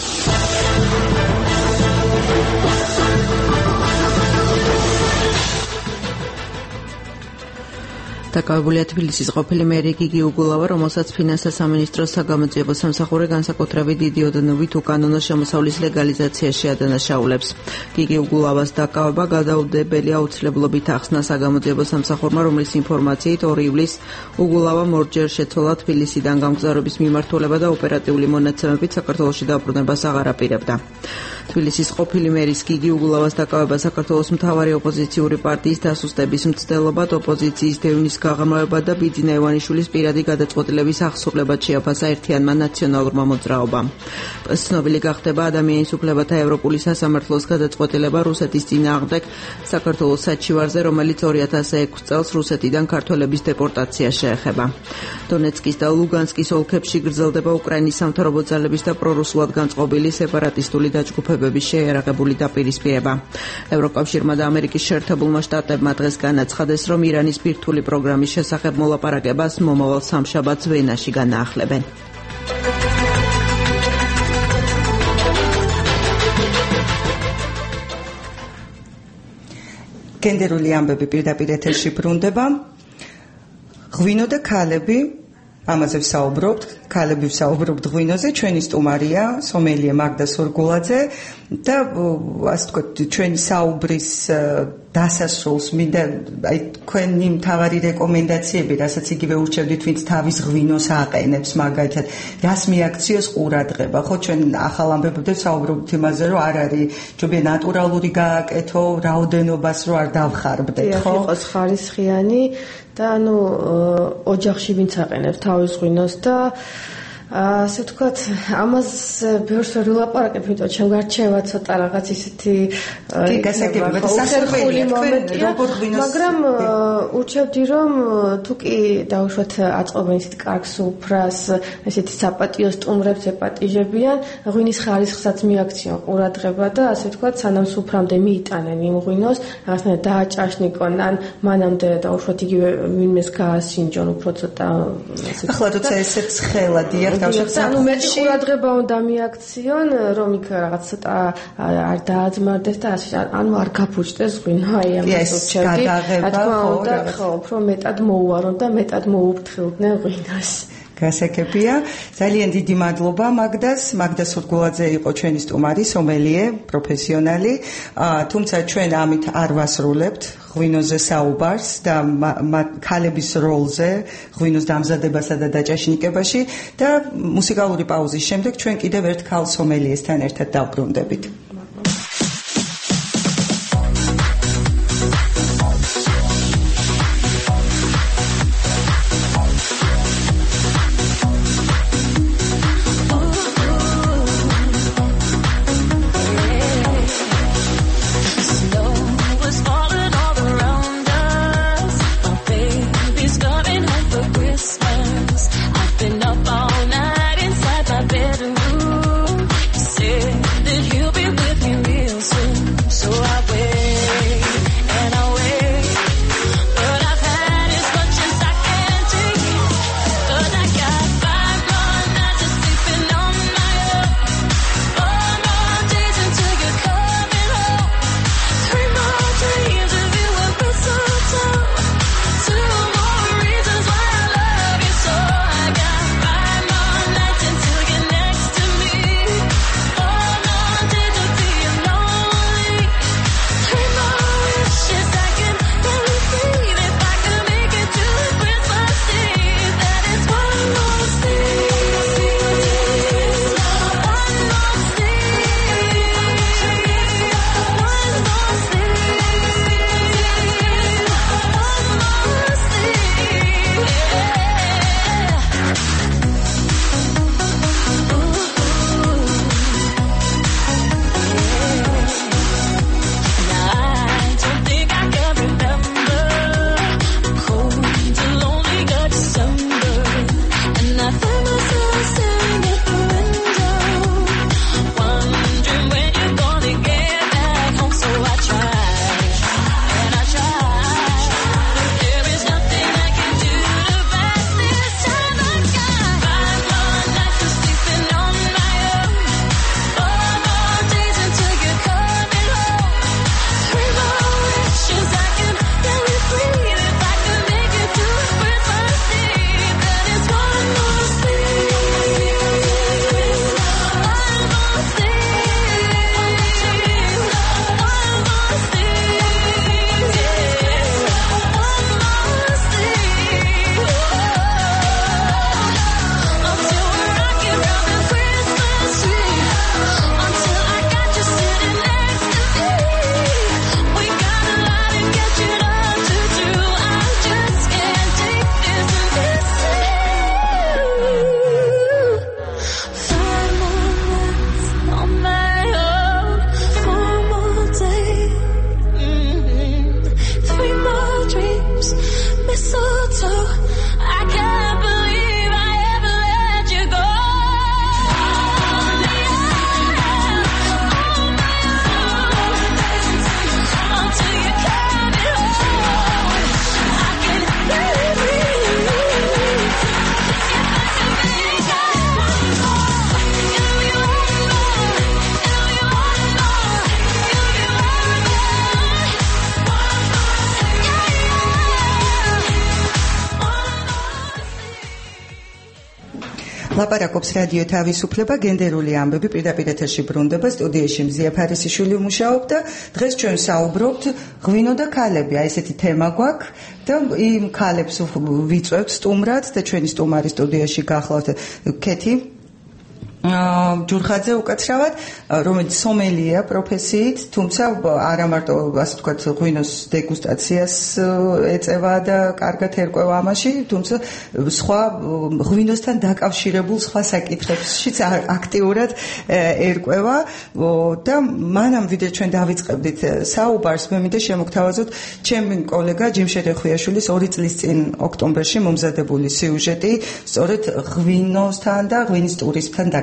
დაკავებულია თბილისის ყოფილი მერი გიგი უგულავა, რომელსაც ფინანსთა სამინისტროს საგამოძიებო სამსახური განსაკუთრებით დიდი ოდენობით უკანონო შემოსავლის ლეგალიზაციაში ადანაშაულებს. გიგი უგულავას დაკავება გადაუდებელი აუცილებლობით ახსნა საგამოძიებო სამსახურმა, რომლის ინფორმაციით ორი ივლისს უგულავა მორჯერ შეცვალა თბილისიდან გამგზავრების მიმართულება და ოპერატიული მონაცემებით საქართველოში დაბრუნებას აღარ აპირებდა. თბილისის ყოფილი მერის გიგი უგულავას დაკავება საქართველოს მთავარი ოპოზიციური პარტიის დასუსტების მცდელობად, ოპოზიციის დევნის გაღრმავება და ბიძინა ივანიშვილის პირადი გადაწყვეტილების აღსრულებად შეაფასა ერთიანმა ნაციონალურმა მოძრაობამ. ცნობილი გახდება ადამიანის უფლებათა ევროპული სასამართლოს გადაწყვეტილება რუსეთის წინააღმდეგ საქართველოს საჩივარზე, რომელიც ორი ათას ექვსი წელს რუსეთიდან ქართველების დეპორტაციას შეეხება. დონეცკის და ლუგანსკის ოლქებში გრძელდება უკრაინის სამთავრობო ძალების და პრორუსულად განწყობილი სეპარატისტული დაჯგუფებების შეიარაღებული დაპირისპირება. ევროკავშირმა და ამერიკის შეერთებულმა შტატებმა დღეს განაცხადეს, რომ ირანის ბირთვული პროგრამის შესახებ მოლაპარაკებას მომავალ სამშაბათს ვენაში განაახლებენ.
გენდერული ამბები პირდაპირ ეთერში ბრუნდება. ღვინო და ქალები, ამაზე ვსაუბრობთ, ქალები ვსაუბრობთ ღვინოზე, ჩვენი სტუმარია სომელიე მაგდა სურგულაძე და ასე ვთქვათ, ჩვენი საუბრის დასასრულს მინდა აი თქვენი მთავარი რეკომენდაციები, რასაც იგივე ურჩევდით, ვინც თავის ღვინოს აყენებს, მაგალითად, რას მიაქციოს ყურადღება, ხო, ჩვენ ახალ ამბებებზე ვსაუბრობთ იმაზე, რომ არ არის ჯობია ნატურალური გააკეთო, რაოდენობას რო არ დავხარბდეთ, ხო?
იყოს ხარისხიანი და ანუ ოჯახში ვინც აყენებს თავის ღვინოს და ასე ვთქვათ, ამას ბევრს ვერ ვილაპარაკებ, იმიტომ რომ ჩემ გარჩევა ცოტა რაღაც ისეთი
გასაგებია და სასურველია თქვენ როგორ ღვინოს,
მაგრამ ურჩევდი რომ თუ კი დაუშვათ აწყობენ ისეთ კარგ სუფრას, ესეთი საპატიო სტუმრებს ეპატიჟებიან, ღვინის ხარისხსაც მიაქციონ ყურადღება და ასე ვთქვათ, სანამ სუფრამდე მიიტანენ იმ ღვინოს, რაღაცნაირად დააჭაშნიკონ, ან მანამდე დაუშვათ იგივე ვინმეს გაასინჯონ უფრო ცოტა
ახლა როცა ესე ცხელადია
ანუ მეტი ყურადღება უნდა მიაქციონ, რომ იქ რაღაც ცოტა არ დააძმარდეს და ასე, ანუ არ გაფუჭდეს ღვინო, აი ამას ვუჩევდი. რა თქმა უნდა, ხო, უფრო მეტად მოუვარონ და მეტად მოუფრთხილდნენ ღვინოს.
გასაგებია. ძალიან დიდი მადლობა მაგდას. მაგდა სურგულაძე იყო ჩვენი სტუმარი, სომელიე, პროფესიონალი. თუმცა ჩვენ ამით არ ვასრულებთ ღვინოზე საუბარს და ქალების როლზე, ღვინოს დამზადებასა და დაჭაშნიკებაში და მუსიკალური პაუზის შემდეგ ჩვენ კიდევ ერთ ქალ სომელიესთან ერთად დავბრუნდებით.
You'll be with too. I can't believe I ever let you go. Until you came home, I can barely breathe. If I could make it one more, if you want more, if you want more, if you want
ლაპარაკობს რადიო თავისუფლება, გენდერული ამბები პირდაპირ ეთერში ბრუნდება, სტუდიაში მზია ფარისიშვილი მუშაობს და დღეს ჩვენ საუბრობთ ღვინო და ქალები, აი ესეთი თემა გვაქვს და იმ ქალებს ვიწვევთ სტუმრად და ჩვენი სტუმარი სტუდიაში გახლავთ ქეთი ჯურხაძე უკაცრავად, რომელიც სომელია პროფესიით, თუმცა არა მარტო ასე ვთქვათ ღვინოს დეგუსტაციას ეწევა და კარგად ერკვევა ამაში, თუმცა სხვა ღვინოსთან დაკავშირებულ სხვა საკითხებშიც აქტიურად ერკვევა და მანამ ვიდრე ჩვენ დავიწყებდით საუბარს, მე მინდა შემოგთავაზოთ ჩემი კოლეგა ჯიმშე რეხვიაშვილის ორი წლის წინ ოქტომბერში მომზადებული სიუჟეტი, სწორედ ღვინოსთან და ღვინის ტურიზმთან დაკავშირებით.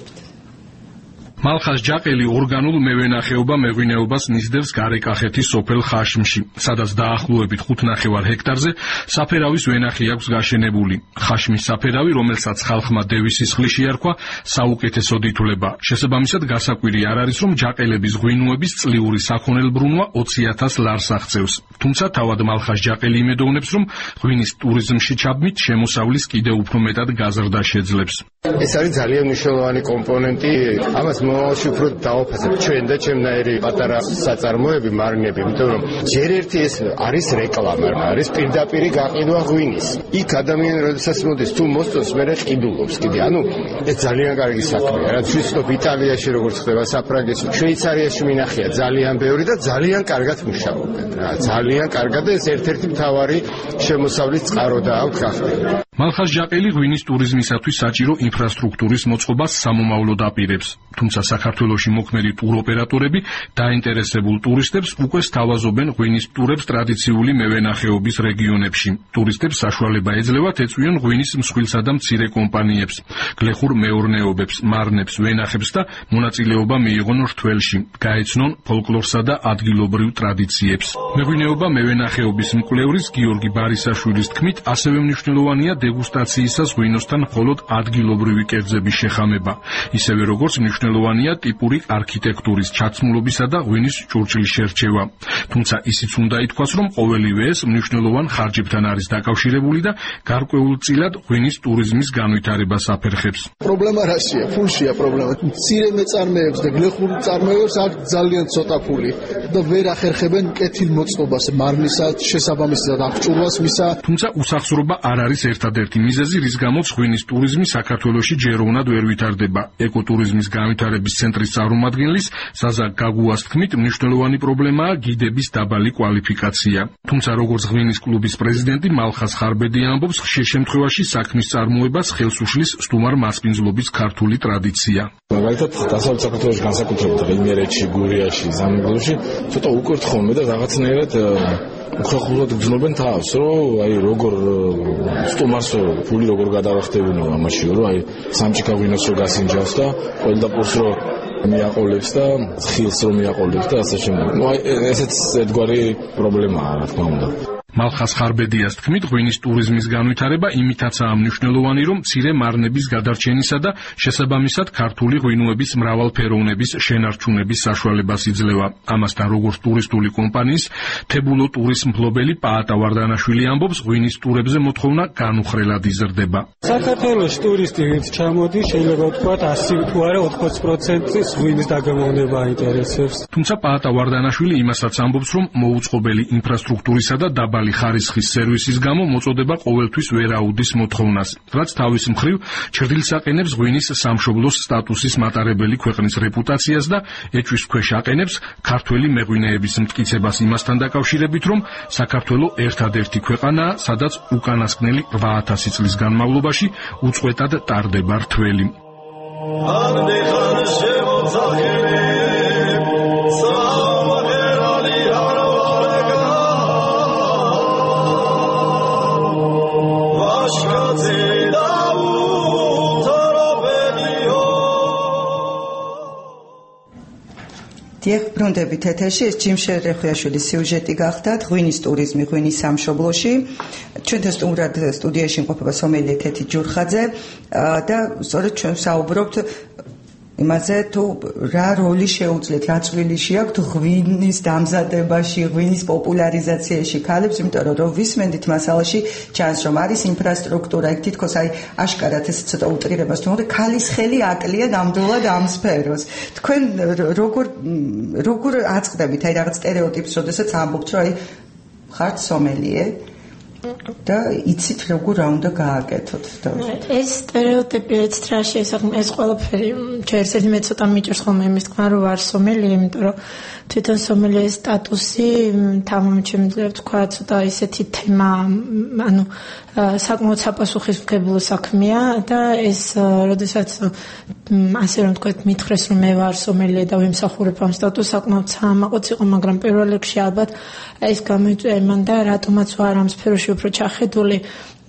მალხაზ ჯაყელი ორგანულ მევენახეობა მეღვინეობას ნისდევს გარეკახეთის სოფელ ხაშმში, სადაც დაახლოებით ხუთნახევარ ჰექტარზე საფერავის ვენახი აქვს გაშენებული. ხაშმის საფერავი, რომელსაც ხალხმა დევის სისხლი შეარქვა, საუკეთესოდ ითვლება. შესაბამისად, გასაკვირი არ არის, რომ ჯაყელების ღვინოების წლიური საქონელბრუნვა ოცი ათას ლარს აღწევს. თუმცა თავად მალხაზ ჯაყელი იმედოვნებს, რომ ღვინის ტურიზმში ჩაბმით შემოსავლის კიდევ უფრო მეტად გაზრდა შეძლებს.
ეს არის ძალიან მნიშვნელოვანი კომპონენტი. ამას მომავალში უფრო დავაფასებ ჩვენ და ჩემნაირი პატარა საწარმოები, მარნები, იმიტომ რომ ჯერ ერთი ეს არის რეკლამა, არის პირდაპირი გაყიდვა ღვინის. იქ ადამიანი როდესაც მოდის თუ მოსწონს, მერე ყიდულობს კიდე. ანუ ეს ძალიან კარგი საქმეა. რაც ვიცნობ იტალიაში როგორც ხდება, საფრანგეთში, შვეიცარიაში მინახია ძალიან ბევრი და ძალიან კარგად მუშაობენ. რა, ძალიან კარგად და ეს ერთ-ერთი მთავარი შემოსავლის წყარო და აქვს გახდა.
მალხაზ ჯაყელი ღვინის ტურიზმისათვის საჭირო ინფრასტრუქტურის მოწყობას სამომავლოდ აპირებს. თუმცა საქართველოში მოქმედი ტუროპერატორები დაინტერესებულ ტურისტებს უკვე სთავაზობენ ღვინის ტურებს ტრადიციული მევენახეობის რეგიონებში. ტურისტებს საშუალება ეძლევათ ეწვიონ ღვინის მსხვილსა და მცირე კომპანიებს, გლეხურ მეურნეობებს, მარნებს, ვენახებს და მონაწილეობა მიიღონ რთველში, გაეცნონ ფოლკლორსა და ადგილობრივ ტრადიციებს. მეღვინეობა მევენახეობის მკვლევრის გიორგი ბარისაშვილის თქმით, ასევე მნიშვნელოვანია დეგუსტაციისას ღვინოსთან მხოლოდ ადგილობრივი კერძების შეხამება, ისევე როგორც მნიშვნელოვანია ტიპური არქიტექტურის ჩაცმულობისა და ღვინის ჭურჭლის შერჩევა. თუმცა ისიც უნდა ითქვას, რომ ყოველივე ეს მნიშვნელოვან ხარჯებთან არის დაკავშირებული და გარკვეულწილად ღვინის ტურიზმის განვითარებას აფერხებს.
პრობლემა რაშია? ფულშია პრობლემა. მცირე მეწარმეებს და გლეხურ მწარმოებს აქვს ძალიან ცოტა ფული და ვერ ახერხებენ კეთილ მოწყობას, მარნისა შესაბამისად აღჭურვას მისა.
თუმცა უსახსრობა არ არის ერთადერთი მიზეზი, რის გამოც ღვინის ტურიზმი საქართველოში ჯეროვნად ვერ ვითარდება. ეკოტურიზმის განვითარების ცენტრის წარმომადგენლის ზაზა გაგუას თქმით, მნიშვნელოვანი პრობლემაა გიდების დაბალი კვალიფიკაცია. თუმცა როგორც ღვინის კლუბის პრეზიდენტი მალხაზ ხარბედი ამბობს, ხშირ შემთხვევაში საქმის წარმოებას ხელს უშლის სტუმარ მასპინძლობის ქართული ტრადიცია.
მაგალითად, დასავლეთ საქართველოში განსაკუთრებით იმერეთში, გურიაში, ზამბილოში ცოტა უკეთ ხოლმე და რაღაცნაირად უხეხულად გძნობენ თავს, რომ აი როგორ სტუმარს ფული როგორ გადავახტებინო ამაში, რომ აი სამჭიქა ღვინოს რო გასინჯავს და ყველდაპირს რო მიაყოლებს და ხილს რო მიაყოლებს და ასე შემდეგ. ნუ აი ესეც ერთგვარი პრობლემაა, რა თქმა უნდა.
მალხაზ ხარბედიას თქმით, ღვინის ტურიზმის განვითარება იმითაცაა მნიშვნელოვანი, რომ მცირე მარნების გადარჩენისა და შესაბამისად ქართული ღვინოების მრავალფეროვნების შენარჩუნების საშუალებას იძლევა. ამასთან, როგორც ტურისტული კომპანიის თებულო ტურის მფლობელი პაატა ვარდანაშვილი ამბობს, ღვინის ტურებზე მოთხოვნა განუხრელად იზრდება.
საქართველოში ტურისტი ვინც ჩამოდის, შეიძლება ვთქვათ ასი თუ არა ოთხმოცი პროცენტის ღვინის დაგემოვნება აინტერესებს.
თუმცა პაატა ვარდანაშვილი იმასაც ამბობს, რომ მოუწყობელი ინფრასტრუქტურისა და დაბალი ხარისხის სერვისის გამო მოწოდება ყოველთვის ვერ აუდის მოთხოვნას, რაც თავის მხრივ ჩრდილს აყენებს ღვინის სამშობლოს სტატუსის მატარებელი ქვეყნის რეპუტაციას და ეჭვის ქვეშ აყენებს ქართველი მეღვინეების მტკიცებას იმასთან დაკავშირებით, რომ საქართველო ერთადერთი ქვეყანაა, სადაც უკანასკნელი რვა ათასი წლის განმავლობაში უწყვეტად ტარდება რთველი.
დიახ, ბრუნდებით ეთერში, ეს ჯიმშერ რეხვიაშვილის სიუჟეტი გახდათ, ღვინის ტურიზმი, ღვინის სამშობლოში. ჩვენთან სტუმრად სტუდიაში იმყოფება სომელიე თეთი ჯურხაძე და სწორედ ჩვენ საუბრობთ იმაზე, თუ რა როლი შეუძლიათ, რა წვლილი აქვს ღვინის დამზადებაში, ღვინის პოპულარიზაციაში ქალებს, იმიტომ რომ რო ვისმენდით მასალაში ჩანს, რომ არის ინფრასტრუქტურა, იქ თითქოს აი აშკარად ეს ცოტა უტრირებას თუმცა ქალის ხელი აკლია ნამდვილად ამ სფეროს. თქვენ როგორ როგორ აწყდებით აი რაღაც სტერეოტიპს, როდესაც ამბობთ, რომ აი ხართ სომელიე და იცით როგორ რა უნდა გააკეთოთ და
ეს სტერეოტიპი ეს ტრაში ეს ეს ყველაფერი ჩერს ერთი მე ცოტა მიჭირს ხოლმე იმის თქმა რომ ვარ სომელიე, იმიტომ რომ თვითონ სომელიეს სტატუსი თამამი შემიძლია თქვა ცოტა ისეთი თემა, ანუ საკმაოდ საპასუხისმგებლო საქმეა და ეს როდესაც ასე რომ თქვა მითხრეს რომ მე ვარ სომელიე და ვიმსახურებ ამ სტატუსს, საკმაოდ საამაყოც იყო, მაგრამ პირველ რიგში ალბათ ეს გამოიწვია იმან და რატომაც ვარ ამ სფეროში უფრო ჩახედული,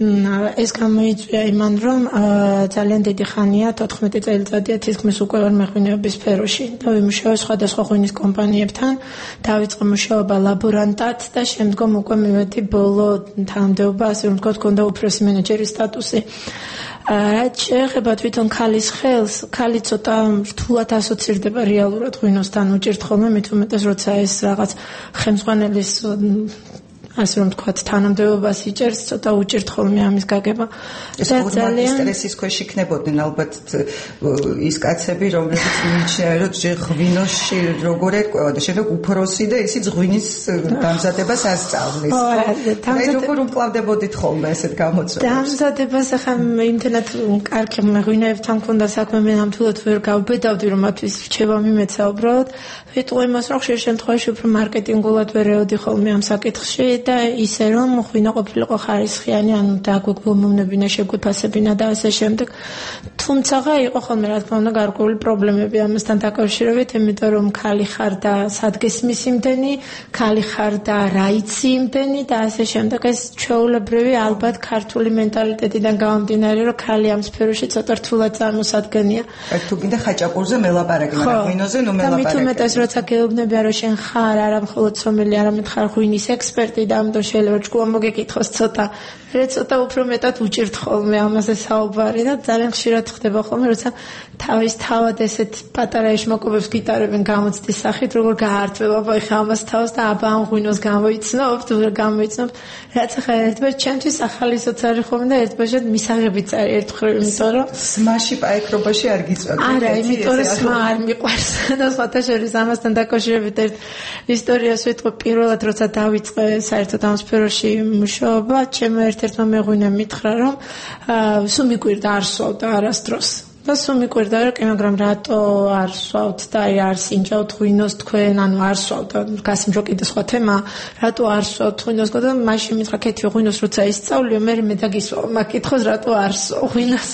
ეს გამოიწვია იმან, რომ ძალიან დიდი ხანია, თოთხმეტი წელიწადია თითქმის უკვე ვარ მეღვინეობის სფეროში და ვიმუშავე სხვადასხვა ღვინის კომპანიებთან, დავიწყე მუშაობა ლაბორანტად და შემდგომ უკვე მივედი ბოლო თანამდებობა, ასე რომ ვთქვათ, გქონდა უფროსი მენეჯერის სტატუსი. რაც შეეხება თვითონ ქალის ხელს, ქალი ცოტა რთულად ასოცირდება რეალურად ღვინოსთან, უჭირთ ხოლმე, მით უმეტეს როცა ეს რაღაც ხელმძღვანელის ასე რომ თქვათ თანამდებობას იჭერს, ცოტა უჭირთ ხოლმე ამის გაგება.
ეს ძალიან სტრესის ქვეშ იქნებოდნენ ალბათ ის კაცები, რომლებიც მიიჩნევენ, რომ ღვინოში როგორ ერკვევა და შემდეგ უფროსი და ისიც ღვინის დამზადებას ასწავლის. და როგორ უკლავდებოდით ხოლმე ესეთ გამოწვევებს?
დამზადებას ახლა იმდენად კარგი მეღვინეებთან მქონდა საქმე, მე ნამდვილად ვერ გავბედავდი, რომ მათთვის რჩევა მიმეცა უბრალოდ. ვიტყვი იმას, რომ ხშირ შემთხვევაში უფრო მარკეტინგულად ვერ ევედი ხოლმე ამ საკითხში და ისე რომ ღვინა ყოფილიყო ხარისხიანი, ანუ დაგვეგმოვნებინა, შეგვიფასებინა და ასე შემდეგ. თუმცა იყო ხოლმე რა თქმა უნდა გარკვეული პრობლემები ამასთან დაკავშირებით, იმიტომ რომ ქალი ხარ და სადგესმის იმდენი, ქალი ხარ და რა იცი იმდენი და ასე შემდეგ. ეს ჩვეულებრივი ალბათ ქართული მენტალიტეტიდან გამომდინარე, რომ ქალი ამ სფეროში ცოტა რთულად წარმოსადგენია.
აი თუ გინდა ხაჭაპურზე მელაპარაკე, მაგრამ ღვინოზე ნუ მელაპარაკე.
როცა გეუბნებია რომ შენ ხარ არა მხოლოდ სომელი, არამედ ხარ ღვინის ექსპერტი და ამიტომ შეიძლება ჭკუა მოგეკითხოს ცოტა. მე ცოტა უფრო მეტად უჭირთ ხოლმე ამაზე საუბარი და ძალიან ხშირად ხდება ხოლმე, როცა თავის თავად ესეთ პატარა ეშმაკობებს გიტარებენ გამოცდის სახით, როგორ გაართვება ხა ამას თავს და აბა ამ ღვინოს გამოიცნობ, თუ ვერ გამოიცნობ, რაც ახლა ერთბაშ ჩემთვის ახალისოც არის ხოლმე და ერთბაშად მისაღებიც არის ერთხელ, იმიტომ რომ
სმაში პაექრობაში არ გიწვევთ.
არა, იმიტომ რომ სმა არ მიყვარს და სხვათა შორის ამასთან დაკავშირებით ერთ ისტორიას ვიტყვი. პირველად როცა დავიწყე საერთოდ ამ სფეროში მუშაობა, ჩემო ერთ-ერთმა მეღვინემ მითხრა, რომ სულ მიგვირდა არ სვავდა არასდროს. და სულ მიგვირდა, რომ კი, მაგრამ რატო არ სვავთ და აი არ სინჯავთ ღვინოს თქვენ, ანუ არ სვავთ, გასიმჯო კიდე სხვა თემა, რატო არ სვავთ ღვინოს და მაშინ მითხრა, კეთილ ღვინოს როცა ისწავლიო, მე მე დაგისვავ, მაგითხოს რატო არ სვავ ღვინოს.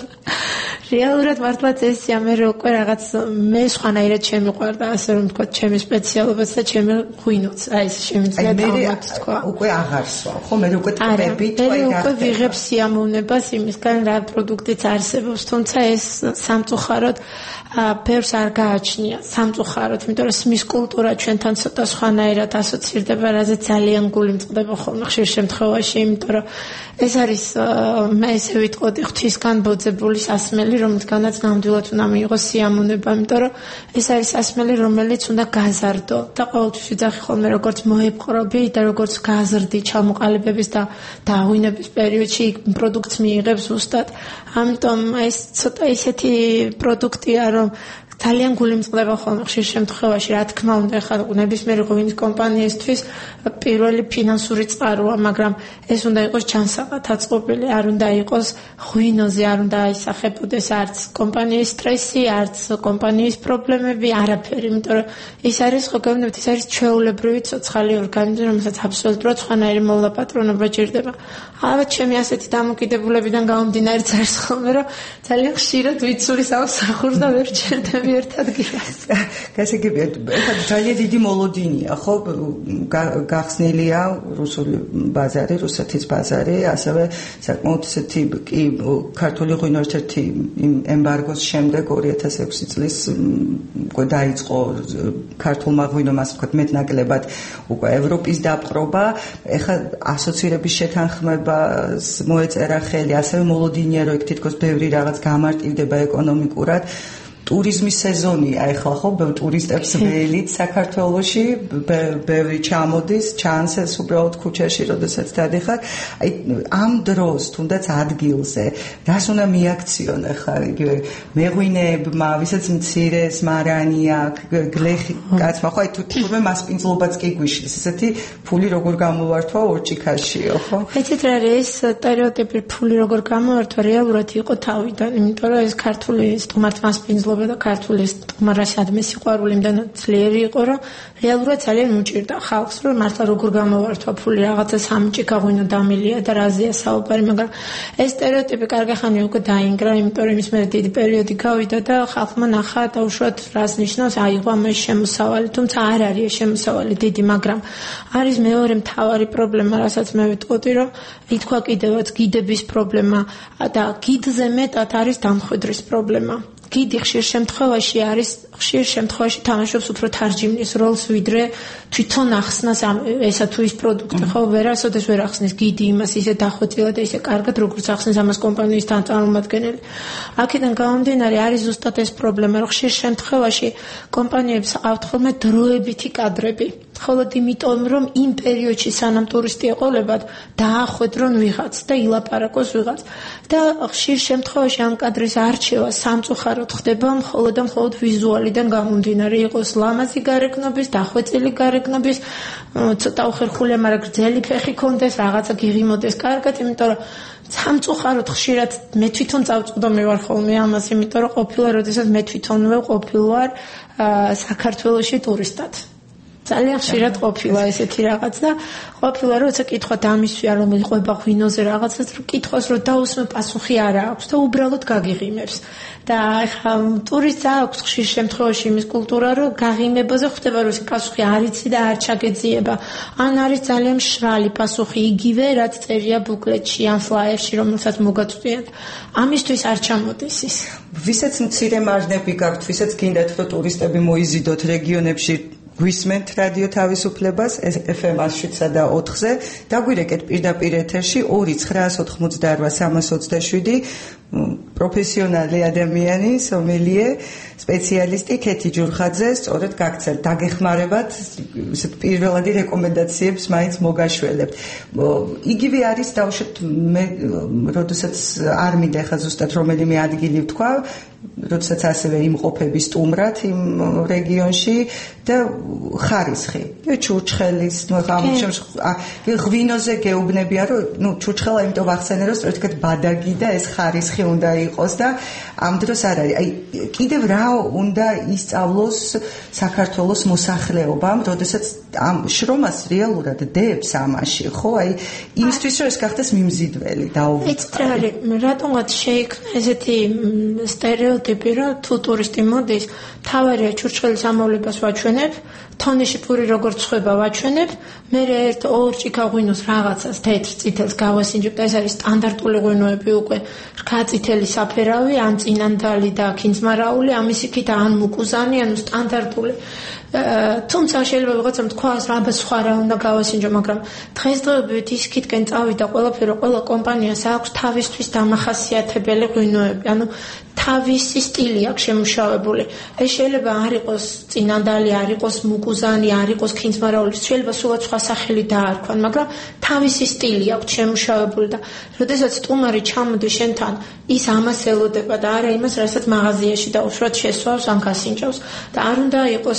რეალურად მართლაც ესია, მე უკვე რაღაც მე სხვანაირად შემიყვარდა, ასე რომ თქვა, ჩემი სპეციალობაც და ჩემი ღვინოც, აი ეს შემიძლია დავამატ თქვა.
უკვე აღარ სვავ, ხო, მე უკვე ტყები,
თქვა იქ უკვე ვიღებ სიამოვნებას იმისგან, რა პროდუქტიც არსებობს, თუმცა ეს სამწუხაროდ ფერს არ გააჩნია სამწუხაროდ, იმიტომ რომ სმის კულტურა ჩვენთან ცოტა სხვანაირად ასოცირდება, რაზე ძალიან გული მწყდება ხოლმე ხშირ შემთხვევაში, იმიტომ რომ ეს არის მე ესე ვიტყოდი ღვთისგან ბოძებული სასმელი, რომლისგანაც ნამდვილად უნდა მიიღოს სიამოვნება, იმიტომ რომ ეს არის სასმელი, რომელიც უნდა გაზარდო და ყოველთვის ვიძახი ხოლმე როგორც მოეპყრობი და როგორც გაზრდი ჩამოყალიბების და დაღვინების პერიოდში პროდუქტს მიიღებს ზუსტად. ამიტომ ეს ცოტა ისეთი პროდუქტია, რომ ძალიან გული მწყდება ხოლმე ხშირ შემთხვევაში, რა თქმა უნდა, ხა ნებისმიერი ღვინის კომპანიისთვის პირველი ფინანსური წყაროა, მაგრამ ეს უნდა იყოს ჩანსაღად აწყობილი, არ უნდა იყოს ღვინოზე, არ უნდა აისახებოდეს არც კომპანიის სტრესი, არც კომპანიის პრობლემები, არაფერი, იმიტომ რომ ის არის, ხო გეუბნებით, ის არის ჩვეულებრივი ცოცხალი ორგანიზმი, რომელსაც აბსოლუტურად სხვანაირი მოვლა-პატრონობა ჭირდება. ალბათ ჩემი ასეთი დამოკიდებულებიდან გამომდინარეც არის ხოლმე, რომ ძალიან ხშირად ვიცულის ავსახურს და ვერ ჩერდება ვეცდები ერთ ადგილას.
გასაგებია, ეხლა ძალიან დიდი მოლოდინია, ხო, გახსნილია რუსული ბაზარი, რუსეთის ბაზარი, ასევე საკმაოდ ისეთი კი ქართული ღვინო ერთ-ერთი ემბარგოს შემდეგ ორი ათას ექვსი წლის უკვე დაიწყო ქართულმა ღვინომ ასე ვთქვათ მეტნაკლებად უკვე ევროპის დაპყრობა, ეხლა ასოცირების შეთანხმებას მოეწერა ხელი, ასევე მოლოდინია, რომ იქ თითქოს ბევრი რაღაც გამარტივდება ეკონომიკურად. ტურიზმის სეზონია ეხლა ხო, ბევრ ტურისტებს ველით საქართველოში, ბევრი ჩამოდის, ჩანს ეს უბრალოდ ქუჩაში, როდესაც დადიხარ. აი ამ დროს თუნდაც ადგილზე რას უნდა მიაქციონ ახლა იგივე მეღვინეებმა, ვისაც მცირეს მარანი აქვს, გლეხი კაცმა, ხო აი თუ თურმე მასპინძლობაც კი გვიშლის, ესეთი ფული როგორ გამოვართვა ორჭიქაშიო, ხო?
ეცეთ რა არის სტერეოტიპი ფული როგორ გამოვართვა რეალურად იყო თავიდან, იმიტომ რომ ეს ქართული სტუმართ მასპინძლობა და ქართული სტუმარასადმი სიყვარული იმდანაც ძლიერი იყო, რომ რეალურად ძალიან უჭირდა ხალხს, რომ მართლა როგორ გამოვართვა ფული რაღაცა სამჭიქა ღვინო დამილია და რაზეა საუბარი, მაგრამ ეს სტერეოტიპი კარგი ხანი უკვე დაინგრა, იმიტომ რომ ის მე დიდი პერიოდი გავიდა და ხალხმა ნახა დაუშვათ რას ნიშნავს აიღო ამ შემოსავალი, თუმცა არ არის შემოსავალი დიდი, მაგრამ არის მეორე მთავარი პრობლემა, რასაც მე ვიტყოდი, რომ ითქვა კიდევაც გიდების პრობლემა და გიდზე მეტად არის დამხვედრის პრობლემა. გიდი ხშირ შემთხვევაში არის ხშირ შემთხვევაში თამაშობს უფრო თარჯიმნის როლს ვიდრე თვითონ ახსნას ესა თუ ის პროდუქტი, ხო, ვერასოდეს ვერ ახსნის გიდი იმას ისე დახვეწილად და ისე კარგად როგორც ახსნის ამას კომპანიის წარმომადგენელი. აქედან გამომდინარე არის ზუსტად ეს პრობლემა, რომ ხშირ შემთხვევაში კომპანიებს აქვთ ხოლმე დროებითი კადრები. მხოლოდ იმიტომ, რომ იმ პერიოდში სანამ ტურისტი ეყოლებათ, დაახვედრონ ვიღაც და ილაპარაკოს ვიღაც. და ხშირ შემთხვევაში ამ კადრის არჩევა სამწუხაროდ ხდება მხოლოდ და მხოლოდ ვიზუალიდან გამომდინარე, იყოს ლამაზი გარეგნობის, დახვეწილი გარეგნობის, ცოტა უხერხულია, მაგრამ გრძელი ფეხი კონდეს, რაღაცა გიღიმოდეს კარგად, იმიტომ რომ სამწუხაროდ ხშირად მე თვითონ წავწყვდომი ვარ ხოლმე ამას, იმიტომ რომ ყოფილა, როდესაც მე თვითონვე ყოფილვარ საქართველოში ტურისტად. ძალიან ხშირად ყოფილა ესეთი რაღაც და ყოფილა როცა კითხვა დამისვია რომ იყვება ღვინოზე რაღაცას რომ კითხოს რომ დაუსმე პასუხი არა აქვს და უბრალოდ გაგიღიმებს და ახლა ტურისტს აქვს ხშირ შემთხვევაში იმის კულტურა რომ გაღიმებაზე ხვდება რომ ეს პასუხი არ იცი და არ ჩაგეძიება ან არის ძალიან მშრალი პასუხი იგივე რაც წერია ბუკლეტში ან ფლაიერში რომელსაც მოგაწვდიან ამისთვის არ ჩამოდის ის
ვისაც მცირე მარნები გაქვთ ვისაც გინდათ რომ ტურისტები მოიზიდოთ რეგიონებში გვისმენთ რადიო თავისუფლებას ეფ ემ შვიდსა და ოთხზე დაგვირეკეთ პირდაპირ ეთერში ორი ცხრაას ოთხმოცდაოთხ სამას ოცდაშვიდი პროფესიონალი ადამიანი სომელიე სპეციალისტი ქეთი ჯურხაძე სწორედ გაგცემთ დაგეხმარებათ ისეთ პირველადი რეკომენდაციებს მაინც მოგაშველებთ იგივე არის დავუშვათ მე როდესაც არ მინდა ხა ზუსტად რომელიმე ადგილი ვთქვა როდესაც ასევე იმყოფები სტუმრად იმ რეგიონში და ხარისხი ჩურჩხელის ნუ ამ შემთხვევაში ღვინოზე გეუბნებია რომ ნუ ჩურჩხელა იმიტომ ვახსენე რომ სწორედ ბადაგი და ეს ხარისხი უნდა იყოს და ამ დროს არ არის აი კიდევ რა უნდა ისწავლოს საქართველოს მოსახლეობამ როდესაც ამ შრომას რეალურად დებს ამაში ხო აი იმისთვის რომ ეს გახდეს მიმზიდველი
დაუვიწყარი რატომაც შეიქმნა ესეთი სტერეოტიპი რომ თუ ტურისტი მოდის თავარია ჩურჩხელის ამოვლებას ვაჩვენებ თონიში პური როგორც ხვება ვაჩვენებ მე ერთ ორ ჭიქა ღვინოს რაღაცას თეთრ წითელს გავასინჯებ და ეს არის სტანდარტული ღვინოები უკვე რქა წითელი საფერავი ან წინანდალი და ქინძმარაული ამის იქით ან მუკუზანი ანუ სტანდარტული თუმცა შეიძლება ვიღაცამ თქვას რა სხვა რა უნდა გავასინჯო მაგრამ დღესდღეობით ისქითკენ წავიდა ყველაფერი ყველა კომპანიას აქვს თავისთვის დამახასიათებელი ღვინოები ანუ თავისი სტილი აქვს შემუშავებული ეს შეიძლება არ იყოს წინანდალი არ იყოს მუკუზანი არ იყოს ქინძმარაული შეიძლება სულ სხვა სახელი დაარქვან მაგრამ თავისი სტილი აქვს შემუშავებული და როდესაც სტუმარი ჩამოდის შენთან ის ამას ელოდება და არა იმას რასაც მაღაზიაში დაუშვათ შესვავს ან გასინჯავს და არ უნდა იყოს ისე რომ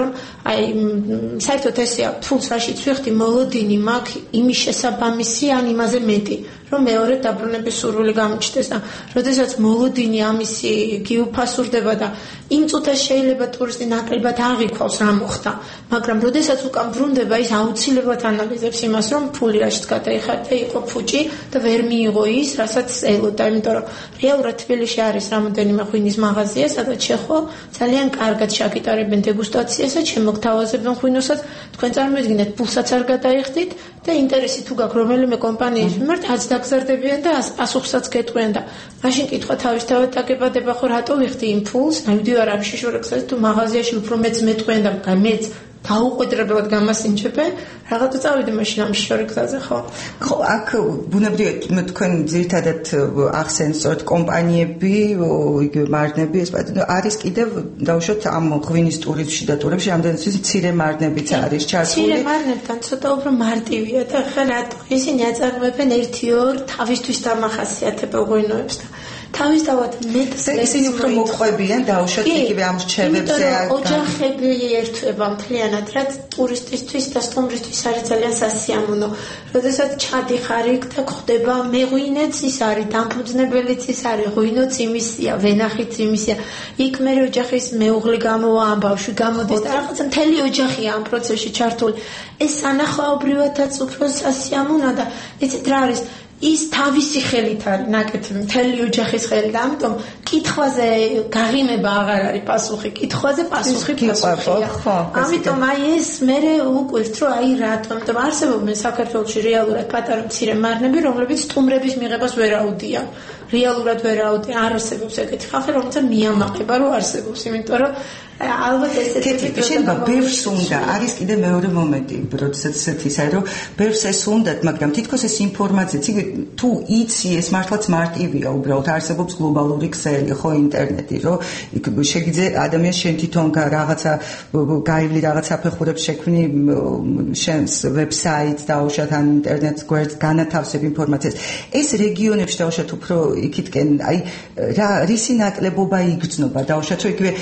რომ აი საერთოდ ესეა თულს რაშიც ვიხდი მოლოდინი მაქვს იმის შესაბამისი ან იმაზე მეტი რომ მეორე დაბრუნების სურვილი გამოჩნდეს და როდესაც მოლოდინი ამისი გიუფასურდება და იმ წუთას შეიძლება ტურისტი ნაკლებად აღიქვავს რა მოხდა მაგრამ როდესაც უკან ბრუნდება ის აუცილებლად ანალიზებს იმას რომ ფული რაშიც გადაიხარდა იყო ფუჭი და ვერ მიიღო ის რასაც ელოდა იმიტომ რომ რეალურად თბილისში არის რამოდენიმე ღვინის მაღაზია სადაც შეხო ძალიან კარგად შაკიტარებენ დეგუსტაციას და შემოგთავაზებენ ღვინოსაც თქვენ წარმოიდგინეთ ფულსაც არ გადაიხდით და ინტერესი თუ გაქვს რომელიმე კომპანიის მიმართ აც დაგზარდებიან და პასუხსაც გეტყვიან და მაშინ კითხვა თავისთავად დაგებადება ხო რატო ვიხდი იმ ფულს ნამდვილად არ შეშორексას თუ მაღაზიაში უფრო მეც მეტყვიან და მეც გაუყედრებლად გამასინჯებენ რაღაცა წავიდე მაშინ ამ შორексაზე ხო
ხო აქ ბუნებრივად თქვენ ძირითადად ახსენეთ სწორედ კომპანიები იგივე მარნები ეს არის კიდევ დავუშვათ ამ ღვინის ტურიზმში და ტურებში ამდენიც მცირე მარნებიც არის ჩართული
მცირე მარნებთან ცოტა უფრო მარტივია და ხა რატო ისინი აწარმოებენ ერთი ორ თავისთვის დამახასიათებელ ღვინოებს და თავისთავად მეტს
ისინი უფრო მოყვებიან დავუშვათ იგივე ამ რჩევებზე
ოჯახები ერთვება მთლიანად რაც ტურისტისთვის და სტუმრისთვის არის ძალიან სასიამოვნო როდესაც ჩადიხარ იქ და ხდება მეღვინეც ის არის დამფუძნებელიც ის არის ღვინოც იმისია ვენახიც იმისია იქ მე ოჯახის მეუღლე გამოვა ამ ბავშვი გამოდის და რაღაცა მთელი ოჯახია ამ პროცესში ჩართული ეს სანახაობრივადაც უფრო სასიამოვნოა და იცით რა არის ის თავისი ხელით არის ნაკეთი მთელი ოჯახის ხელით ამიტომ კითხვაზე გაღიმება აღარ არის პასუხი კითხვაზე პასუხი პასუხია ამიტომ აი ეს მე უკვირთ რომ აი რატომ ამიტომ არსებობენ საქართველოში რეალურად პატარა მცირე მარნები რომლებიც სტუმრების მიღებას ვერ აუდიან რეალურად ვერ აუდიან არ არსებობს ეგეთი ხალხი რომელსაც მიამაყება რომ არსებობს იმიტომ რომ ალბათ ესეთი
შეიძლება ბევრს უნდა არის კიდე მეორე მომენტი როდესაც ესეთი ისე რომ ბევრს ეს უნდათ მაგრამ თითქოს ეს ინფორმაციაც თუ იცი ეს მართლაც მარტივია უბრალოდ არსებობს გლობალური ქსელი ხო ინტერნეტი რომ შეგიძლია ადამიანს შენ თვითონ რაღაცა გაივლი რაღაც საფეხურებს შექმნი შენს ვებსაიტს დაუშვათ ან ინტერნეტს გვერდს განათავსებ ინფორმაციას ეს რეგიონებში დაუშვათ უფრო იქითკენ აი რა რისი ნაკლებობა იგრძნობა დაუშვათ რომ იგივე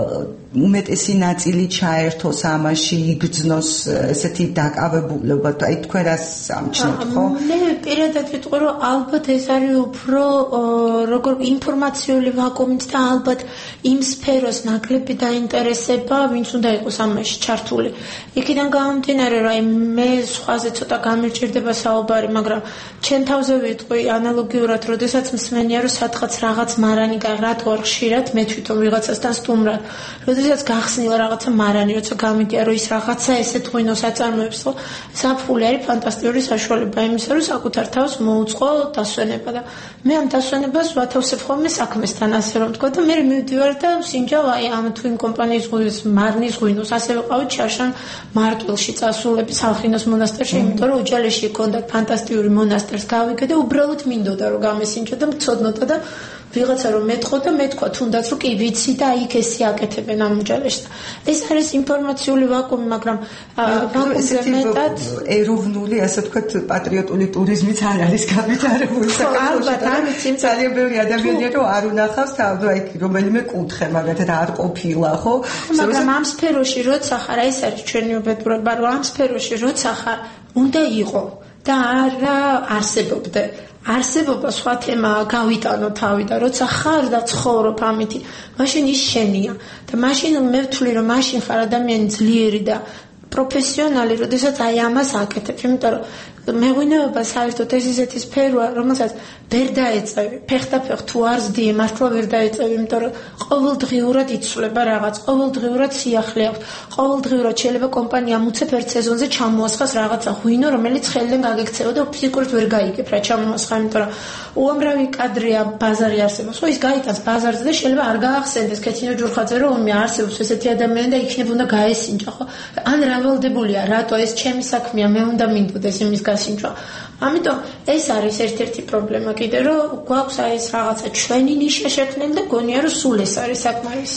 უმეტესი ნაწილი ჩაერთოს ამაში იგრძნოს ესეთი დაკავებულობა აი თქვენ რას ამჩნევთ ხო
მე პირადად ვიტყვი რომ ალბათ ეს არის უფრო როგორ ინფორმაციული ვაკუუმით და ალბათ იმ სფეროს ნაკლები დაინტერესება ვინც უნდა იყოს ამაში ჩართული იქიდან გამომდინარე რომ აი მე სხვაზე ცოტა გამირჭირდება საუბარი მაგრამ ჩემ თავზე ვიტყვი ანალოგიურად როდესაც მსმენია რომ სადღაც რაღაც მარანი რატო არ ხშირად მე თვითონ ვიღაცასთან სტუმრად როდესაც გახსნილა რაღაცა მარანი როცა გამიგია რომ ის რაღაცა ესეთ ღვინოს აწარმოებს ხო საფული არის ფანტასტიკური საშუალება იმისა რომ საკუთარ თავს მოუწყო დასვენება და მე ამ დასვენებას ვათავსებ ხოლმე საქმესთან ასე რომ თქვა და მე მივდივარ და სინჯავ აი ამ თუ იმ კომპანიის ღვინის მარნის ღვინოს ასე ვიყავით ჩარშან მარტვილში წასულები სალხინოს მონასტერში იმიტომ რომ უჯალეში ჰქონდათ ფანტასტიკური მონასტერს გავიგე და უბრალოდ მინდოდა რომ გამესინჯა და მწოდნოდა და ვიღაცა რომ მეტყო და მეთქვა თუნდაც რომ კი ვიცი და აი ესე აკეთებენ ამ უჯალეშს ეს არის ინფორმაციული ვაკუუმი მაგრამ ვაკუუმზე მეტად
ეროვნული ასე ვთქვათ პატრიოტული ტურიზმიც არ არის განვითარებული
ალბათ ამით
ძალიან ბევრი ადამიანია რომ არ უნახავს თავი აი რომელიმე კუთხე მაგათად არ ყოფილა ხო
მაგრამ ამ სფეროში როცა ხარ ეს არის ჩვენი უბედურება რომ ამ სფეროში როცა ხარ უნდა იყო და არა არსებობდე არსებობა სხვა თემაა გავიტანო თავი და როცა ხარ და ცხოვრობ ამითი მაშინ ის შენია და მაშინ მე ვთვლი რომ მაშინ ხარ ადამიანი ძლიერი და პროფესიონალი როდესაც აი ამას აკეთებ იმიტომ რომ მეღვინეობა საერთოდ ეს ისეთი სფეროა რომელსაც ვერ დაეწევი ფეხდაფეხ თუ არ ზდიე მართლა ვერ დაეწევი იმიტომ რომ ყოველდღიურად იცვლება რაღაც ყოველდღიურად სიახლე აქვს ყოველდღიურად შეიძლება კომპანია მუცებ ერთ სეზონზე ჩამოასხას რაღაცა ღვინო რომელიც ხელიდან გაგექცევა და ფიზიკურად ვერ გაიგებ რა ჩამოასხა იმიტომ რომ უამრავი კადრია ბაზარი არსებობს ხო ის გაიტანს ბაზარზე და შეიძლება არ გაახსენდეს ქეთინო ჯურხაძე რომ მე არსებობს ესეთი ადამიანი და იქნებ უნდა გაესინჯა ხო ან რავალდებულია რატო ეს ჩემი საქმეა მე უნდა მინდოდეს იმის გასინჯვა ამიტომ ეს არის ერთ-ერთი პრობლემა კიდე რომ გვაქვს აი ეს რაღაცა ჩვენი ნიშა შექმნილი და გონია რომ სულ ეს არის საკმარისი